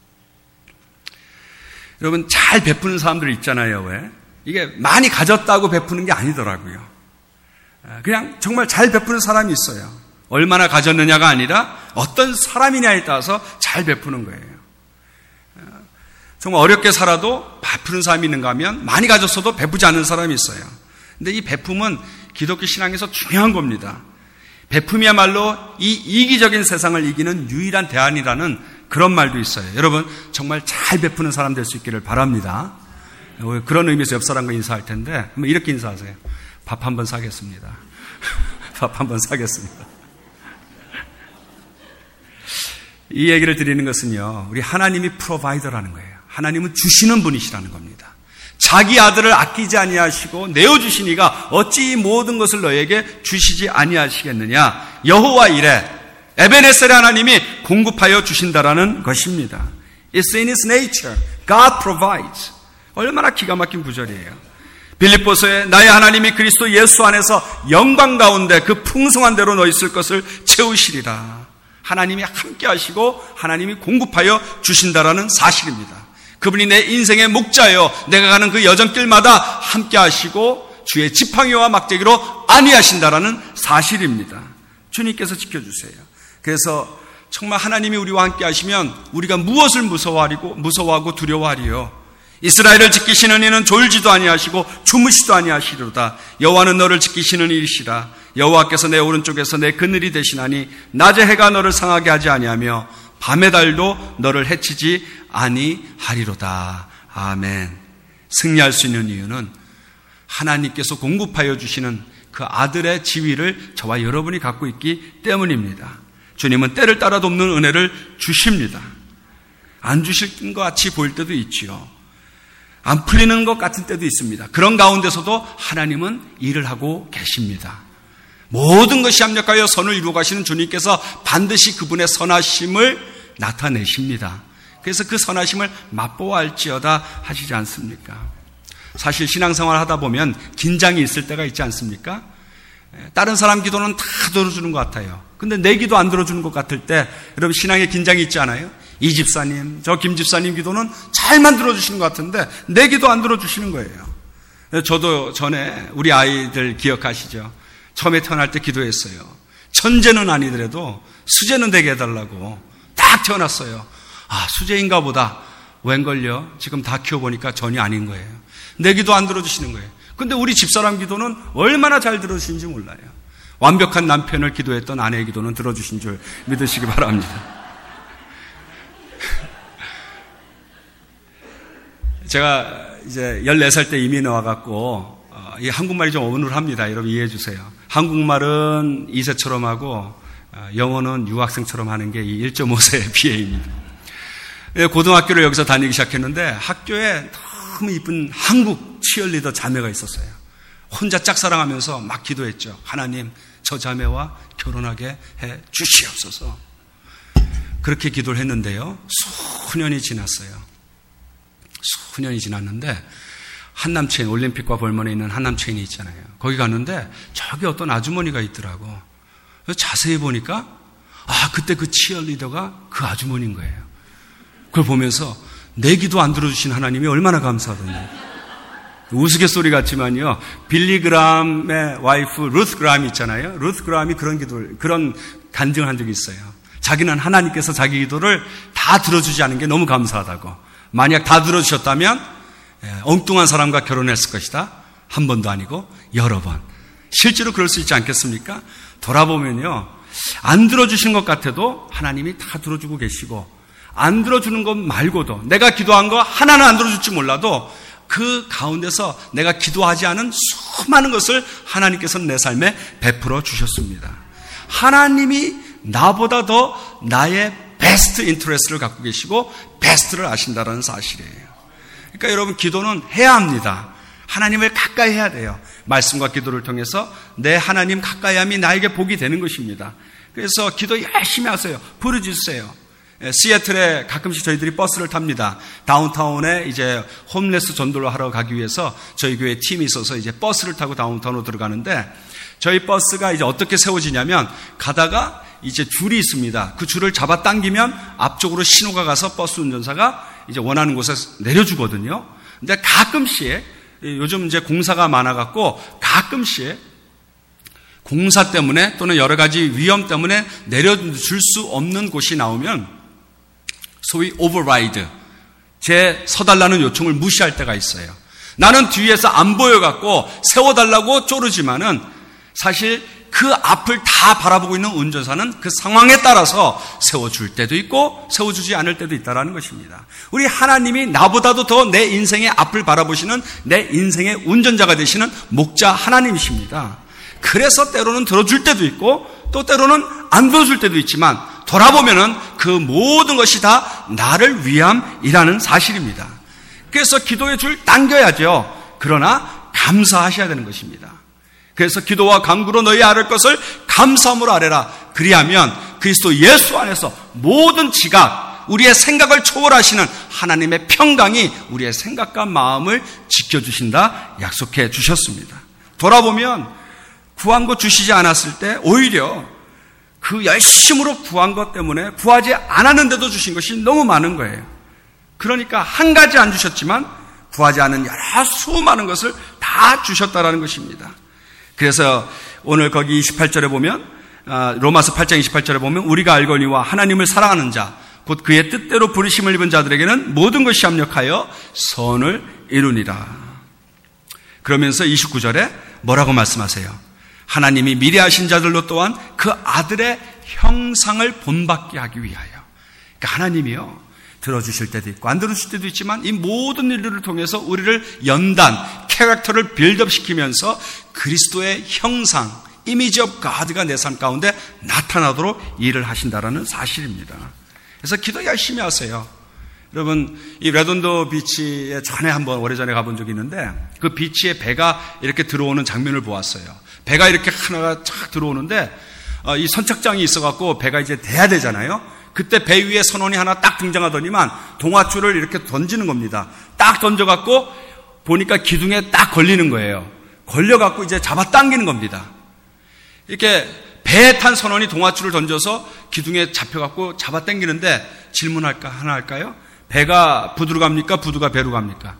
여러분, 잘 베푸는 사람들 있잖아요. 왜? 이게 많이 가졌다고 베푸는 게 아니더라고요. 그냥 정말 잘 베푸는 사람이 있어요. 얼마나 가졌느냐가 아니라 어떤 사람이냐에 따라서 잘 베푸는 거예요. 정말 어렵게 살아도 베푸는 사람이 있는가 하면 많이 가졌어도 베푸지 않는 사람이 있어요. 근데 이 베품은 기독교 신앙에서 중요한 겁니다. 베품이야말로 이 이기적인 세상을 이기는 유일한 대안이라는 그런 말도 있어요. 여러분, 정말 잘 베푸는 사람 될 수 있기를 바랍니다. 그런 의미에서 옆 사람과 인사할 텐데 이렇게 인사하세요. 밥 한번 사겠습니다. 밥 한번 사겠습니다. 이 얘기를 드리는 것은요, 우리 하나님이 프로바이더라는 거예요. 하나님은 주시는 분이시라는 겁니다. 자기 아들을 아끼지 아니하시고 내어주시니가 어찌 이 모든 것을 너에게 주시지 아니하시겠느냐? 여호와 이레 에베네셀의 하나님이 공급하여 주신다라는 것입니다. It's in His nature. God provides. 얼마나 기가 막힌 구절이에요. 빌립보서에 나의 하나님이 그리스도 예수 안에서 영광 가운데 그 풍성한 대로 너 있을 것을 채우시리라. 하나님이 함께 하시고 하나님이 공급하여 주신다라는 사실입니다. 그분이 내 인생의 목자여 내가 가는 그 여정길마다 함께 하시고 주의 지팡이와 막대기로 안위하신다라는 사실입니다. 주님께서 지켜주세요. 그래서 정말 하나님이 우리와 함께 하시면 우리가 무엇을 무서워하리고 무서워하고 두려워하리요. 이스라엘을 지키시는 이는 졸지도 아니하시고 주무시도 아니하시리로다. 여호와는 너를 지키시는 이시라. 여호와께서 내 오른쪽에서 내 그늘이 되시나니 낮에 해가 너를 상하게 하지 아니하며 밤의 달도 너를 해치지 아니하리로다. 아멘. 승리할 수 있는 이유는 하나님께서 공급하여 주시는 그 아들의 지위를 저와 여러분이 갖고 있기 때문입니다. 주님은 때를 따라 돕는 은혜를 주십니다. 안 주실 것 같이 보일 때도 있지요. 안 풀리는 것 같은 때도 있습니다. 그런 가운데서도 하나님은 일을 하고 계십니다. 모든 것이 합력하여 선을 이루어 가시는 주님께서 반드시 그분의 선하심을 나타내십니다. 그래서 그 선하심을 맛보아할지어다 하시지 않습니까? 사실 신앙생활 하다 보면 긴장이 있을 때가 있지 않습니까? 다른 사람 기도는 다 들어주는 것 같아요. 근데 내 기도 안 들어주는 것 같을 때 여러분 신앙에 긴장이 있지 않아요? 이 집사님, 저 김 집사님 기도는 잘만 들어주시는 것 같은데 내 기도 안 들어주시는 거예요. 저도 전에 우리 아이들 기억하시죠? 처음에 태어날 때 기도했어요. 천재는 아니더라도 수재는 되게 해달라고 딱 태어났어요. 아, 수재인가 보다. 웬걸요? 지금 다 키워보니까 전혀 아닌 거예요. 내 기도 안 들어주시는 거예요. 근데 우리 집사람 기도는 얼마나 잘 들어주시는지 몰라요. 완벽한 남편을 기도했던 아내의 기도는 들어주신 줄 믿으시기 바랍니다. 제가 이제 열네 살 때 이민해 와갖고, 어, 이 한국말이 좀 어눌합니다. 여러분 이해해 주세요. 한국말은 이 세처럼 하고, 어, 영어는 유학생처럼 하는 게 이 일 점 오 세의 비애입니다. 고등학교를 여기서 다니기 시작했는데 학교에 너무 이쁜 한국 치어리더 자매가 있었어요. 혼자 짝사랑하면서 막 기도했죠. 하나님, 저 자매와 결혼하게 해 주시옵소서. 그렇게 기도를 했는데요. 수년이 지났어요. 수년이 지났는데 한남 체인, 올림픽과 벌먼에 있는 한남 체인이 있잖아요. 거기 갔는데 저기 어떤 아주머니가 있더라고. 자세히 보니까 아, 그때 그 치어리더가 그 아주머니인 거예요. 그걸 보면서 내 기도 안 들어주신 하나님이 얼마나 감사하던지. 우스갯소리 같지만요. 빌리 그람의 와이프 루스 그람 있잖아요. 루스 그람이 그런 기도를, 그런 간증을 한 적이 있어요. 자기는 하나님께서 자기 기도를 다 들어주지 않은 게 너무 감사하다고. 만약 다 들어주셨다면 엉뚱한 사람과 결혼했을 것이다. 한 번도 아니고 여러 번. 실제로 그럴 수 있지 않겠습니까? 돌아보면요. 안 들어주신 것 같아도 하나님이 다 들어주고 계시고 안 들어주는 것 말고도 내가 기도한 거 하나는 안 들어줄지 몰라도 그 가운데서 내가 기도하지 않은 수많은 것을 하나님께서는 내 삶에 베풀어 주셨습니다. 하나님이 나보다 더 나의 베스트 인트레스트를 갖고 계시고 베스트를 아신다는 사실이에요. 그러니까 여러분 기도는 해야 합니다. 하나님을 가까이 해야 돼요. 말씀과 기도를 통해서 내 하나님 가까이함이 나에게 복이 되는 것입니다. 그래서 기도 열심히 하세요. 부르짖으세요. 시애틀에 가끔씩 저희들이 버스를 탑니다. 다운타운에 이제 홈레스 전도를 하러 가기 위해서 저희 교회 팀이 있어서 이제 버스를 타고 다운타운으로 들어가는데 저희 버스가 이제 어떻게 세워지냐면 가다가 이제 줄이 있습니다. 그 줄을 잡아 당기면 앞쪽으로 신호가 가서 버스 운전사가 이제 원하는 곳에 내려주거든요. 근데 가끔씩 요즘 이제 공사가 많아갖고 가끔씩 공사 때문에 또는 여러 가지 위험 때문에 내려줄 수 없는 곳이 나오면 소위 오버라이드, 제 서달라는 요청을 무시할 때가 있어요. 나는 뒤에서 안 보여갖고 세워달라고 쪼르지만은 사실 그 앞을 다 바라보고 있는 운전사는 그 상황에 따라서 세워줄 때도 있고 세워주지 않을 때도 있다는 것입니다. 우리 하나님이 나보다도 더 내 인생의 앞을 바라보시는 내 인생의 운전자가 되시는 목자 하나님이십니다. 그래서 때로는 들어줄 때도 있고 또 때로는 안 들어줄 때도 있지만 돌아보면은 그 모든 것이 다 나를 위함이라는 사실입니다. 그래서 기도의 줄 당겨야죠. 그러나 감사하셔야 되는 것입니다. 그래서 기도와 간구로 너희 아뢰 것을 감사함으로 아뢰라. 그리하면 그리스도 예수 안에서 모든 지각, 우리의 생각을 초월하시는 하나님의 평강이 우리의 생각과 마음을 지켜주신다 약속해 주셨습니다. 돌아보면 구한 거 주시지 않았을 때 오히려 그 열심으로 구한 것 때문에 구하지 않았는데도 주신 것이 너무 많은 거예요. 그러니까 한 가지 안 주셨지만 구하지 않은 여러 수많은 것을 다 주셨다라는 것입니다. 그래서 오늘 거기 이십팔 절에 보면, 로마서 팔 장 이십팔 절에 보면 우리가 알거니와 하나님을 사랑하는 자 곧 그의 뜻대로 부르심을 입은 자들에게는 모든 것이 합력하여 선을 이루니라. 그러면서 이십구 절에 뭐라고 말씀하세요? 하나님이 미래하신 자들로 또한 그 아들의 형상을 본받게 하기 위하여. 그러니까 하나님이요, 들어주실 때도 있고 안 들어주실 때도 있지만 이 모든 일들을 통해서 우리를 연단, 캐릭터를 빌드업시키면서 그리스도의 형상, 이미지 오브 가드가 내 삶 가운데 나타나도록 일을 하신다라는 사실입니다. 그래서 기도 열심히 하세요. 여러분, 이 레돈도 비치에 전에 한번 오래전에 가본 적이 있는데 그 비치에 배가 이렇게 들어오는 장면을 보았어요. 배가 이렇게 하나가 착 들어오는데 이 선착장이 있어갖고 배가 이제 대야 되잖아요. 그때 배 위에 선원이 하나 딱 등장하더니만 동아줄을 이렇게 던지는 겁니다. 딱 던져갖고 보니까 기둥에 딱 걸리는 거예요. 걸려갖고 이제 잡아당기는 겁니다. 이렇게 배에 탄 선원이 동아줄을 던져서 기둥에 잡혀갖고 잡아당기는데 질문할까 하나 할까요? 배가 부두로 갑니까? 부두가 배로 갑니까?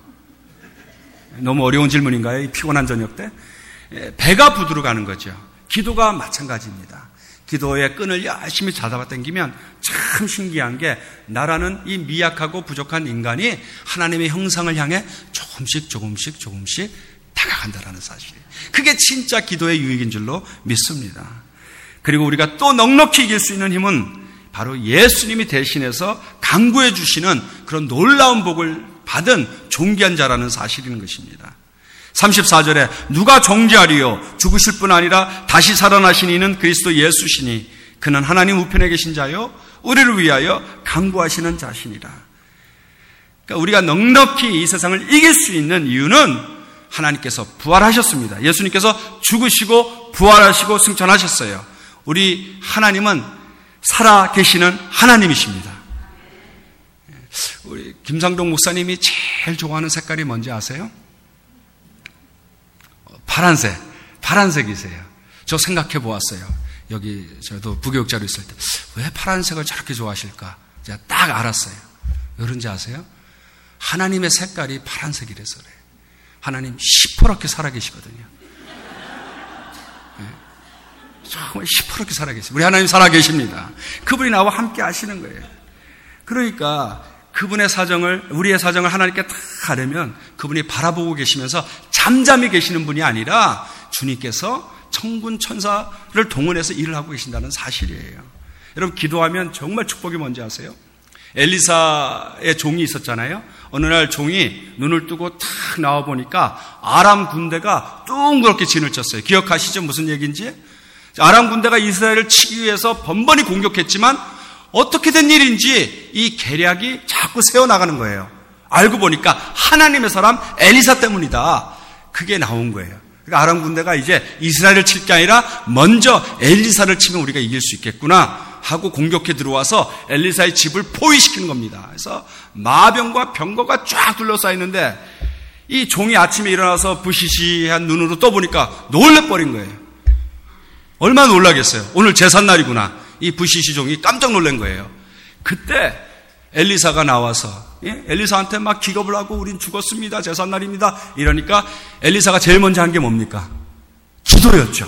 너무 어려운 질문인가요? 이 피곤한 저녁 때? 배가 부두로 가는 거죠. 기도가 마찬가지입니다. 기도의 끈을 열심히 잡아당기면 참 신기한 게 나라는 이 미약하고 부족한 인간이 하나님의 형상을 향해 조금씩 조금씩 조금씩 다가간다는 사실이에요. 그게 진짜 기도의 유익인 줄로 믿습니다. 그리고 우리가 또 넉넉히 이길 수 있는 힘은 바로 예수님이 대신해서 강구해 주시는 그런 놀라운 복을 받은 존귀한 자라는 사실인 것입니다. 삼십사 절에 누가 정죄하리요? 죽으실 뿐 아니라 다시 살아나신 이는 그리스도 예수시니 그는 하나님 우편에 계신 자요 우리를 위하여 강구하시는 자시니라. 그러니까 우리가 넉넉히 이 세상을 이길 수 있는 이유는 하나님께서 부활하셨습니다. 예수님께서 죽으시고 부활하시고 승천하셨어요. 우리 하나님은 살아 계시는 하나님이십니다. 우리 김상동 목사님이 제일 좋아하는 색깔이 뭔지 아세요? 파란색, 파란색이세요. 저 생각해 보았어요. 여기 저도 부교육자로 있을 때 왜 파란색을 저렇게 좋아하실까? 제가 딱 알았어요. 왜 그런지 아세요? 하나님의 색깔이 파란색이라서 그래요. 하나님 시퍼렇게 살아계시거든요. 네. 정말 시퍼렇게 살아계세요. 우리 하나님 살아계십니다. 그분이 나와 함께 하시는 거예요. 그러니까 그분의 사정을, 우리의 사정을 하나님께 다 가려면 그분이 바라보고 계시면서 잠잠히 계시는 분이 아니라 주님께서 천군 천사를 동원해서 일을 하고 계신다는 사실이에요. 여러분, 기도하면 정말 축복이 뭔지 아세요? 엘리사의 종이 있었잖아요. 어느 날 종이 눈을 뜨고 탁 나와보니까 아람 군대가 둥그렇게 진을 쳤어요. 기억하시죠? 무슨 얘기인지? 아람 군대가 이스라엘을 치기 위해서 번번이 공격했지만 어떻게 된 일인지 이 계략이 자꾸 새어나가는 거예요. 알고 보니까 하나님의 사람 엘리사 때문이다. 그게 나온 거예요. 그러니까 아람 군대가 이제 이스라엘을 칠 게 아니라 먼저 엘리사를 치면 우리가 이길 수 있겠구나 하고 공격해 들어와서 엘리사의 집을 포위시키는 겁니다. 그래서 마병과 병거가 쫙 둘러싸이는데 이 종이 아침에 일어나서 부시시한 눈으로 떠보니까 놀래버린 거예요. 얼마나 놀라겠어요. 오늘 제삿날이구나. 이 부시시 종이 깜짝 놀란 거예요. 그때 엘리사가 나와서 예? 엘리사한테 막 기겁을 하고 우린 죽었습니다. 제삿날입니다. 이러니까 엘리사가 제일 먼저 한 게 뭡니까? 기도였죠.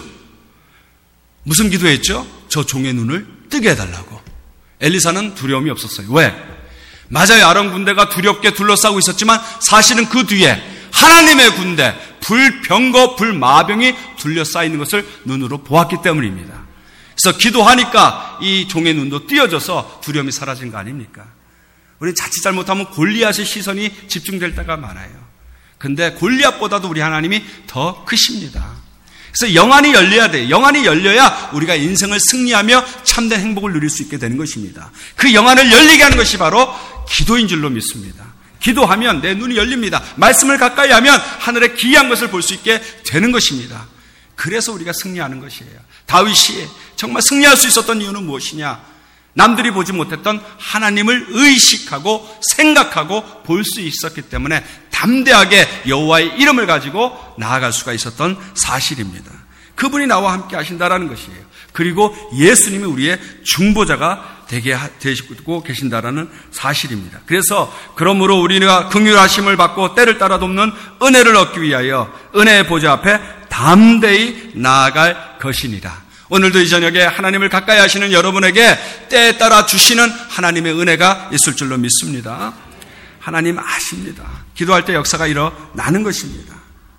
무슨 기도했죠? 저 종의 눈을 뜨게 해달라고. 엘리사는 두려움이 없었어요. 왜? 맞아요. 아람 군대가 두렵게 둘러싸고 있었지만 사실은 그 뒤에 하나님의 군대, 불병거, 불마병이 둘러싸이는 것을 눈으로 보았기 때문입니다. 그래서 기도하니까 이 종의 눈도 띄어져서 두려움이 사라진 거 아닙니까? 우리 자칫 잘못하면 골리앗의 시선이 집중될 때가 많아요. 근데 골리앗보다도 우리 하나님이 더 크십니다. 그래서 영안이 열려야 돼요. 영안이 열려야 우리가 인생을 승리하며 참된 행복을 누릴 수 있게 되는 것입니다. 그 영안을 열리게 하는 것이 바로 기도인 줄로 믿습니다. 기도하면 내 눈이 열립니다. 말씀을 가까이 하면 하늘의 기이한 것을 볼 수 있게 되는 것입니다. 그래서 우리가 승리하는 것이에요. 다윗이 정말 승리할 수 있었던 이유는 무엇이냐? 남들이 보지 못했던 하나님을 의식하고 생각하고 볼 수 있었기 때문에 담대하게 여호와의 이름을 가지고 나아갈 수가 있었던 사실입니다. 그분이 나와 함께 하신다라는 것이에요. 그리고 예수님이 우리의 중보자가 되게 되시고 계신다라는 사실입니다. 그래서 그러므로 우리가 긍휼하심을 받고 때를 따라 돕는 은혜를 얻기 위하여 은혜의 보좌 앞에 담대히 나아갈 것이니라. 오늘도 이 저녁에 하나님을 가까이 하시는 여러분에게 때에 따라 주시는 하나님의 은혜가 있을 줄로 믿습니다. 하나님 아십니다. 기도할 때 역사가 일어나는 것입니다.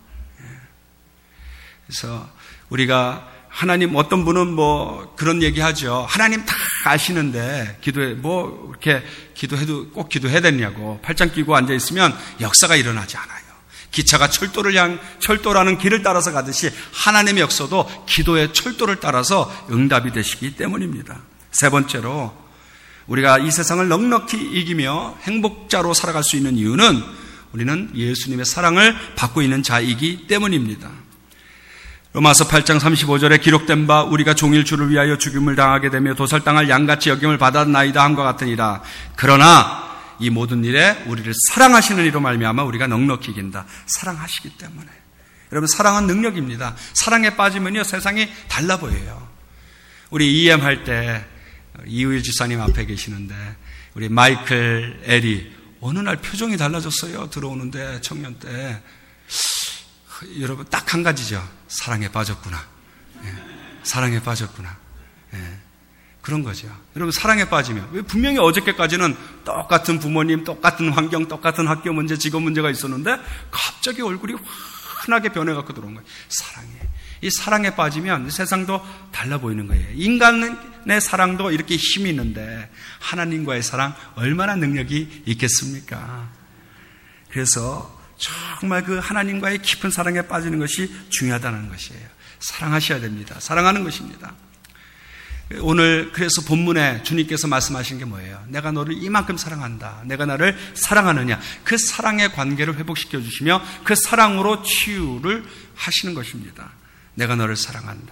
그래서 우리가 하나님, 어떤 분은 뭐 그런 얘기 하죠. 하나님 다 아시는데 기도해, 뭐 이렇게 기도해도 꼭 기도해야 되냐고. 팔짱 끼고 앉아있으면 역사가 일어나지 않아요. 기차가 철도를 향, 철도라는 길을 따라서 가듯이 하나님의 역사도 기도의 철도를 따라서 응답이 되시기 때문입니다. 세 번째로, 우리가 이 세상을 넉넉히 이기며 행복자로 살아갈 수 있는 이유는 우리는 예수님의 사랑을 받고 있는 자이기 때문입니다. 로마서 팔 장 삼십오 절에 기록된 바 우리가 종일 주를 위하여 죽임을 당하게 되며 도살당할 양같이 여김을 받았나이다 함과 같으니라. 그러나 이 모든 일에 우리를 사랑하시는 이로 말미암아 우리가 넉넉히 이긴다. 사랑하시기 때문에. 여러분, 사랑은 능력입니다. 사랑에 빠지면요 세상이 달라 보여요. 우리 이엠 할 때 이우일 지사님 앞에 계시는데 우리 마이클 엘이 어느 날 표정이 달라졌어요. 들어오는데 청년 때. 여러분, 딱 한 가지죠. 사랑에 빠졌구나. 예, 사랑에 빠졌구나. 예, 그런 거죠. 여러분, 사랑에 빠지면, 분명히 어저께까지는 똑같은 부모님, 똑같은 환경, 똑같은 학교 문제, 직업 문제가 있었는데 갑자기 얼굴이 환하게 변해갖고 들어온 거예요. 사랑에. 이 사랑에 빠지면 세상도 달라 보이는 거예요. 인간의 사랑도 이렇게 힘이 있는데 하나님과의 사랑 얼마나 능력이 있겠습니까? 그래서 정말 그 하나님과의 깊은 사랑에 빠지는 것이 중요하다는 것이에요. 사랑하셔야 됩니다. 사랑하는 것입니다. 오늘 그래서 본문에 주님께서 말씀하신 게 뭐예요? 내가 너를 이만큼 사랑한다. 내가 나를 사랑하느냐. 그 사랑의 관계를 회복시켜 주시며 그 사랑으로 치유를 하시는 것입니다. 내가 너를 사랑한다.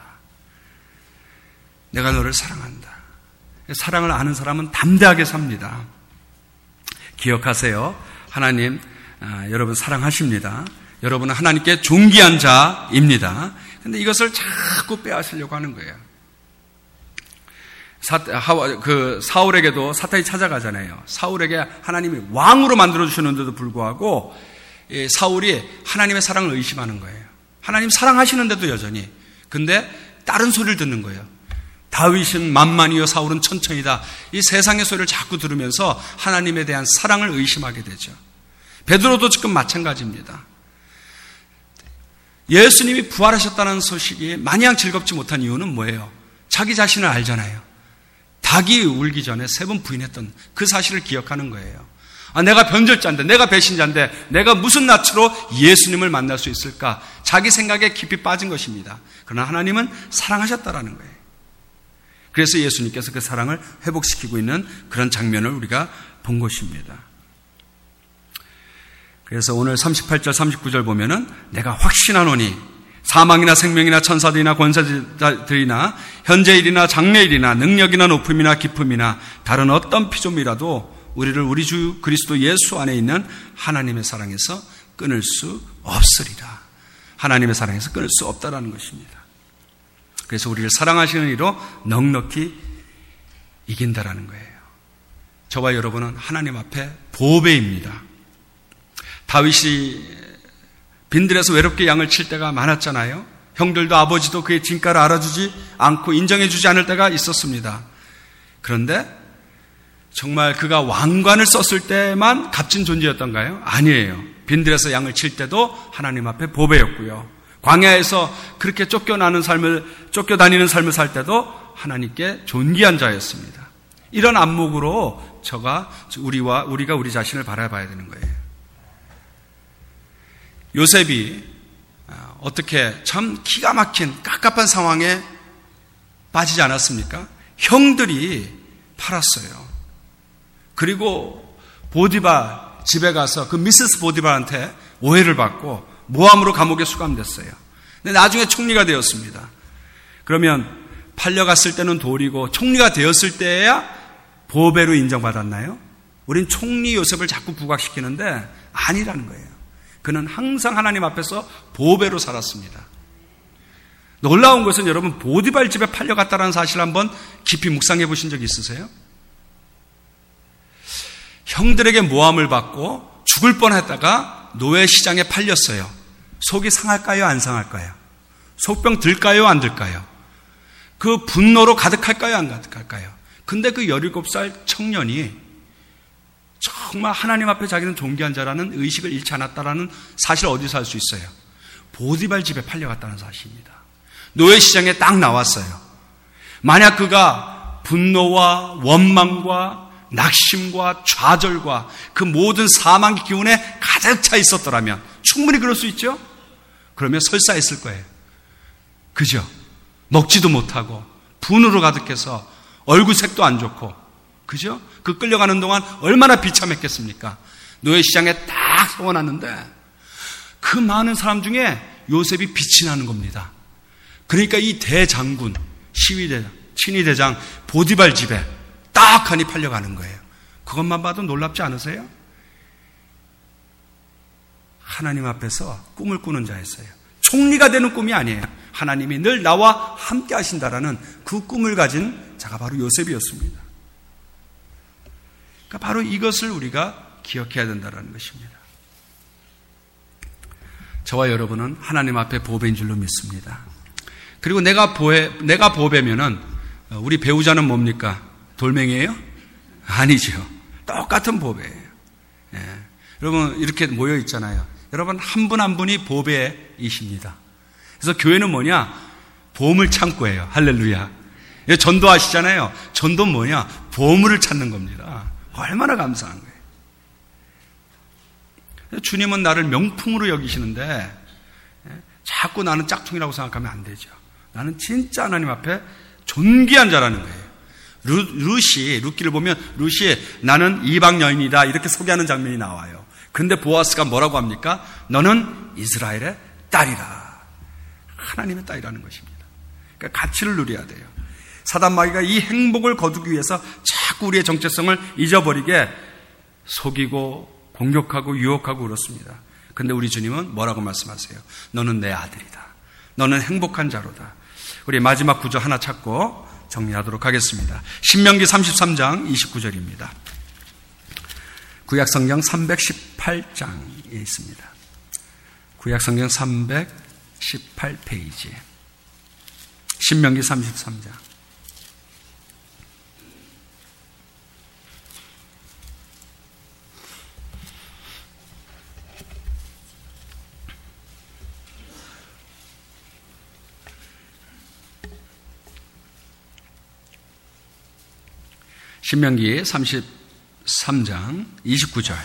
내가 너를 사랑한다. 사랑을 아는 사람은 담대하게 삽니다. 기억하세요. 하나님 아, 여러분 사랑하십니다. 여러분은 하나님께 존귀한 자입니다. 그런데 이것을 자꾸 빼앗으려고 하는 거예요. 사, 하, 그 사울에게도 사탄이 찾아가잖아요. 사울에게 하나님이 왕으로 만들어주셨는데도 불구하고 이 사울이 하나님의 사랑을 의심하는 거예요. 하나님 사랑하시는데도 여전히. 근데 다른 소리를 듣는 거예요. 다윗은 만만이요 사울은 천천히다. 이 세상의 소리를 자꾸 들으면서 하나님에 대한 사랑을 의심하게 되죠. 베드로도 지금 마찬가지입니다. 예수님이 부활하셨다는 소식이 마냥 즐겁지 못한 이유는 뭐예요? 자기 자신을 알잖아요. 닭이 울기 전에 세 번 부인했던 그 사실을 기억하는 거예요. 아, 내가 변절자인데, 내가 배신자인데, 내가 무슨 낯으로 예수님을 만날 수 있을까? 자기 생각에 깊이 빠진 것입니다. 그러나 하나님은 사랑하셨다라는 거예요. 그래서 예수님께서 그 사랑을 회복시키고 있는 그런 장면을 우리가 본 것입니다. 그래서 오늘 삼십팔 절 삼십구 절 보면은 내가 확신하노니 사망이나 생명이나 천사들이나 권세들이나 현재일이나 장래일이나 능력이나 높음이나 깊음이나 다른 어떤 피조물이라도 우리를 우리 주 그리스도 예수 안에 있는 하나님의 사랑에서 끊을 수 없으리라. 하나님의 사랑에서 끊을 수 없다라는 것입니다. 그래서 우리를 사랑하시는 이로 넉넉히 이긴다라는 거예요. 저와 여러분은 하나님 앞에 보배입니다. 다윗이 빈들에서 외롭게 양을 칠 때가 많았잖아요. 형들도 아버지도 그의 진가를 알아주지 않고 인정해주지 않을 때가 있었습니다. 그런데 정말 그가 왕관을 썼을 때만 값진 존재였던가요? 아니에요. 빈들에서 양을 칠 때도 하나님 앞에 보배였고요. 광야에서 그렇게 쫓겨나는 삶을, 쫓겨다니는 삶을 살 때도 하나님께 존귀한 자였습니다. 이런 안목으로 저가 우리와 우리가 우리 자신을 바라봐야 되는 거예요. 요셉이 어떻게 참 기가 막힌 깝깝한 상황에 빠지지 않았습니까? 형들이 팔았어요. 그리고 보디발 집에 가서 그 미세스 보디발한테 오해를 받고 모함으로 감옥에 수감됐어요. 근데 나중에 총리가 되었습니다. 그러면 팔려갔을 때는 돌이고 총리가 되었을 때야 보배로 인정받았나요? 우린 총리 요셉을 자꾸 부각시키는데 아니라는 거예요. 그는 항상 하나님 앞에서 보배로 살았습니다. 놀라운 것은 여러분 보디발 집에 팔려갔다는 사실을 한번 깊이 묵상해 보신 적 있으세요? 형들에게 모함을 받고 죽을 뻔했다가 노예 시장에 팔렸어요. 속이 상할까요? 안 상할까요? 속병 들까요? 안 들까요? 그 분노로 가득할까요? 안 가득할까요? 근데 그 열일곱 살 청년이 정말 하나님 앞에 자기는 존귀한 자라는 의식을 잃지 않았다라는 사실을 어디서 알 수 있어요? 보디발 집에 팔려갔다는 사실입니다. 노예 시장에 딱 나왔어요. 만약 그가 분노와 원망과 낙심과 좌절과 그 모든 사망의 기운에 가득 차 있었더라면 충분히 그럴 수 있죠? 그러면 설사했을 거예요. 그죠? 먹지도 못하고 분으로 가득해서 얼굴색도 안 좋고, 그죠? 그 끌려가는 동안 얼마나 비참했겠습니까? 노예 시장에 딱 세워놨는데 그 많은 사람 중에 요셉이 빛이 나는 겁니다. 그러니까 이 대장군, 시위대장, 친위대장 보디발 집에 딱 하니 팔려가는 거예요. 그것만 봐도 놀랍지 않으세요? 하나님 앞에서 꿈을 꾸는 자였어요. 총리가 되는 꿈이 아니에요. 하나님이 늘 나와 함께 하신다라는 그 꿈을 가진 자가 바로 요셉이었습니다. 그러니까 바로 이것을 우리가 기억해야 된다는 것입니다. 저와 여러분은 하나님 앞에 보배인 줄로 믿습니다. 그리고 내가 보배, 내가 보배면은 우리 배우자는 뭡니까? 돌멩이에요? 아니죠. 똑같은 보배예요. 예. 여러분 이렇게 모여 있잖아요. 여러분 한 분 한 분이 보배이십니다. 그래서 교회는 뭐냐? 보물 창고예요. 할렐루야. 전도하시잖아요. 전도는 뭐냐? 보물을 찾는 겁니다. 얼마나 감사한 거예요. 주님은 나를 명품으로 여기시는데 자꾸 나는 짝퉁이라고 생각하면 안 되죠. 나는 진짜 하나님 앞에 존귀한 자라는 거예요. 루, 루시, 루키를 보면 루시 나는 이방 여인이다 이렇게 소개하는 장면이 나와요. 그런데 보아스가 뭐라고 합니까? 너는 이스라엘의 딸이라. 하나님의 딸이라는 것입니다. 그러니까 가치를 누려야 돼요. 사단 마귀가 이 행복을 거두기 위해서 자꾸 우리의 정체성을 잊어버리게 속이고 공격하고 유혹하고 그렇습니다. 그런데 우리 주님은 뭐라고 말씀하세요? 너는 내 아들이다. 너는 행복한 자로다. 우리 마지막 구절 하나 찾고 정리하도록 하겠습니다. 신명기 삼십삼 장 이십구 절입니다. 구약성경 삼백십팔 장에 있습니다. 구약성경 삼백십팔 페이지. 신명기 삼십삼 장. 신명기 삼십삼 장 이십구 절.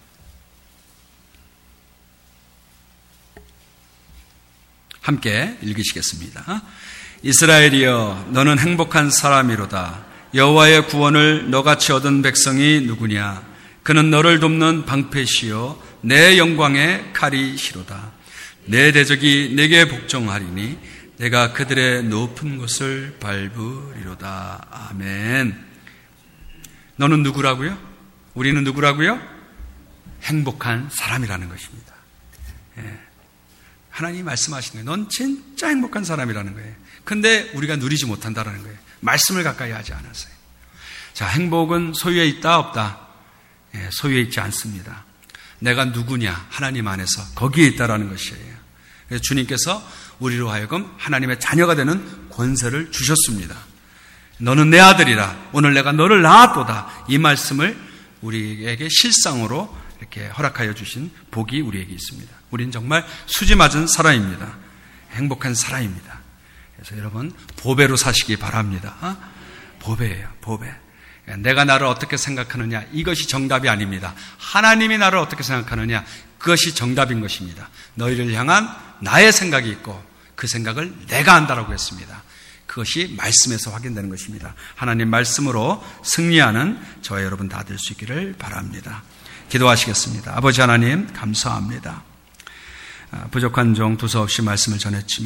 함께 읽으시겠습니다. 이스라엘이여 너는 행복한 사람이로다. 여호와의 구원을 너같이 얻은 백성이 누구냐? 그는 너를 돕는 방패시요 내 영광의 칼이시로다. 내 대적이 내게 복종하리니 내가 그들의 높은 곳을 밟으리로다. 아멘. 너는 누구라고요? 우리는 누구라고요? 행복한 사람이라는 것입니다. 예. 하나님이 말씀하시는 거예요. 넌 진짜 행복한 사람이라는 거예요. 근데 우리가 누리지 못한다는 거예요. 말씀을 가까이 하지 않았어요. 자, 행복은 소유에 있다 없다? 예, 소유에 있지 않습니다. 내가 누구냐? 하나님 안에서 거기에 있다라는 것이에요. 그래서 주님께서 우리로 하여금 하나님의 자녀가 되는 권세를 주셨습니다. 너는 내 아들이라. 오늘 내가 너를 낳았도다. 이 말씀을 우리에게 실상으로 이렇게 허락하여 주신 복이 우리에게 있습니다. 우린 정말 수지 맞은 사람입니다. 행복한 사람입니다. 그래서 여러분 보배로 사시기 바랍니다. 보배예요. 보배. 내가 나를 어떻게 생각하느냐 이것이 정답이 아닙니다. 하나님이 나를 어떻게 생각하느냐 그것이 정답인 것입니다. 너희를 향한 나의 생각이 있고 그 생각을 내가 한다라고 했습니다. 그것이 말씀에서 확인되는 것입니다. 하나님 말씀으로 승리하는 저와 여러분 다 될 수 있기를 바랍니다. 기도하시겠습니다. 아버지 하나님 감사합니다. 부족한 종 두서없이 말씀을 전했지만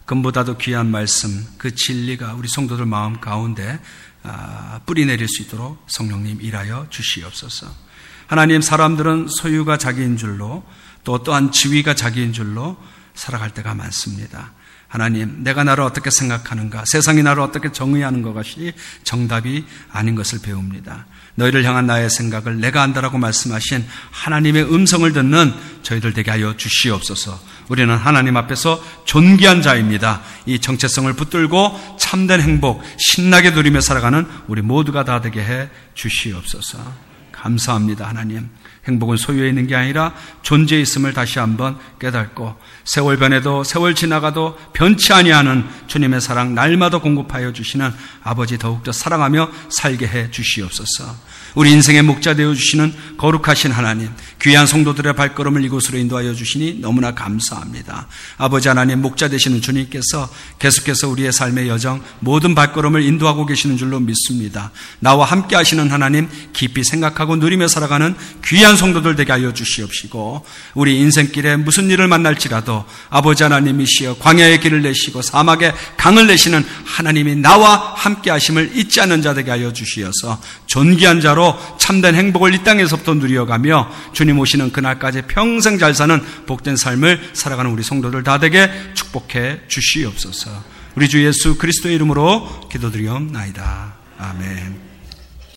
금보다도 귀한 말씀, 그 진리가 우리 성도들 마음 가운데 뿌리 내릴 수 있도록 성령님 일하여 주시옵소서. 하나님, 사람들은 소유가 자기인 줄로 또 또한 지위가 자기인 줄로 살아갈 때가 많습니다. 하나님, 내가 나를 어떻게 생각하는가, 세상이 나를 어떻게 정의하는 것이 정답이 아닌 것을 배웁니다. 너희를 향한 나의 생각을 내가 안다라고 말씀하신 하나님의 음성을 듣는 저희들 되게 하여 주시옵소서. 우리는 하나님 앞에서 존귀한 자입니다. 이 정체성을 붙들고 참된 행복, 신나게 누리며 살아가는 우리 모두가 다 되게 해 주시옵소서. 감사합니다. 하나님, 행복은 소유에 있는 게 아니라 존재에 있음을 다시 한번 깨닫고 세월 변해도 세월 지나가도 변치 아니하는 주님의 사랑 날마다 공급하여 주시는 아버지 더욱더 사랑하며 살게 해 주시옵소서. 우리 인생의 목자 되어 주시는 거룩하신 하나님, 귀한 성도들의 발걸음을 이곳으로 인도하여 주시니 너무나 감사합니다. 아버지 하나님, 목자 되시는 주님께서 계속해서 우리의 삶의 여정 모든 발걸음을 인도하고 계시는 줄로 믿습니다. 나와 함께 하시는 하나님, 깊이 생각하고 누리며 살아가는 귀한 성도들 되게 하여 주시옵시고, 우리 인생길에 무슨 일을 만날지라도 아버지 하나님이시여 광야의 길을 내시고 사막의 강을 내시는 하나님이 나와 함께 하심을 잊지 않는 자 되게 하여 주시어서 존귀한 자로 참된 행복을 이 땅에서부터 누려가며 주님 오시는 그날까지 평생 잘 사는 복된 삶을 살아가는 우리 성도들 다 되게 축복해 주시옵소서. 우리 주 예수 그리스도의 이름으로 기도드리옵나이다. 아멘.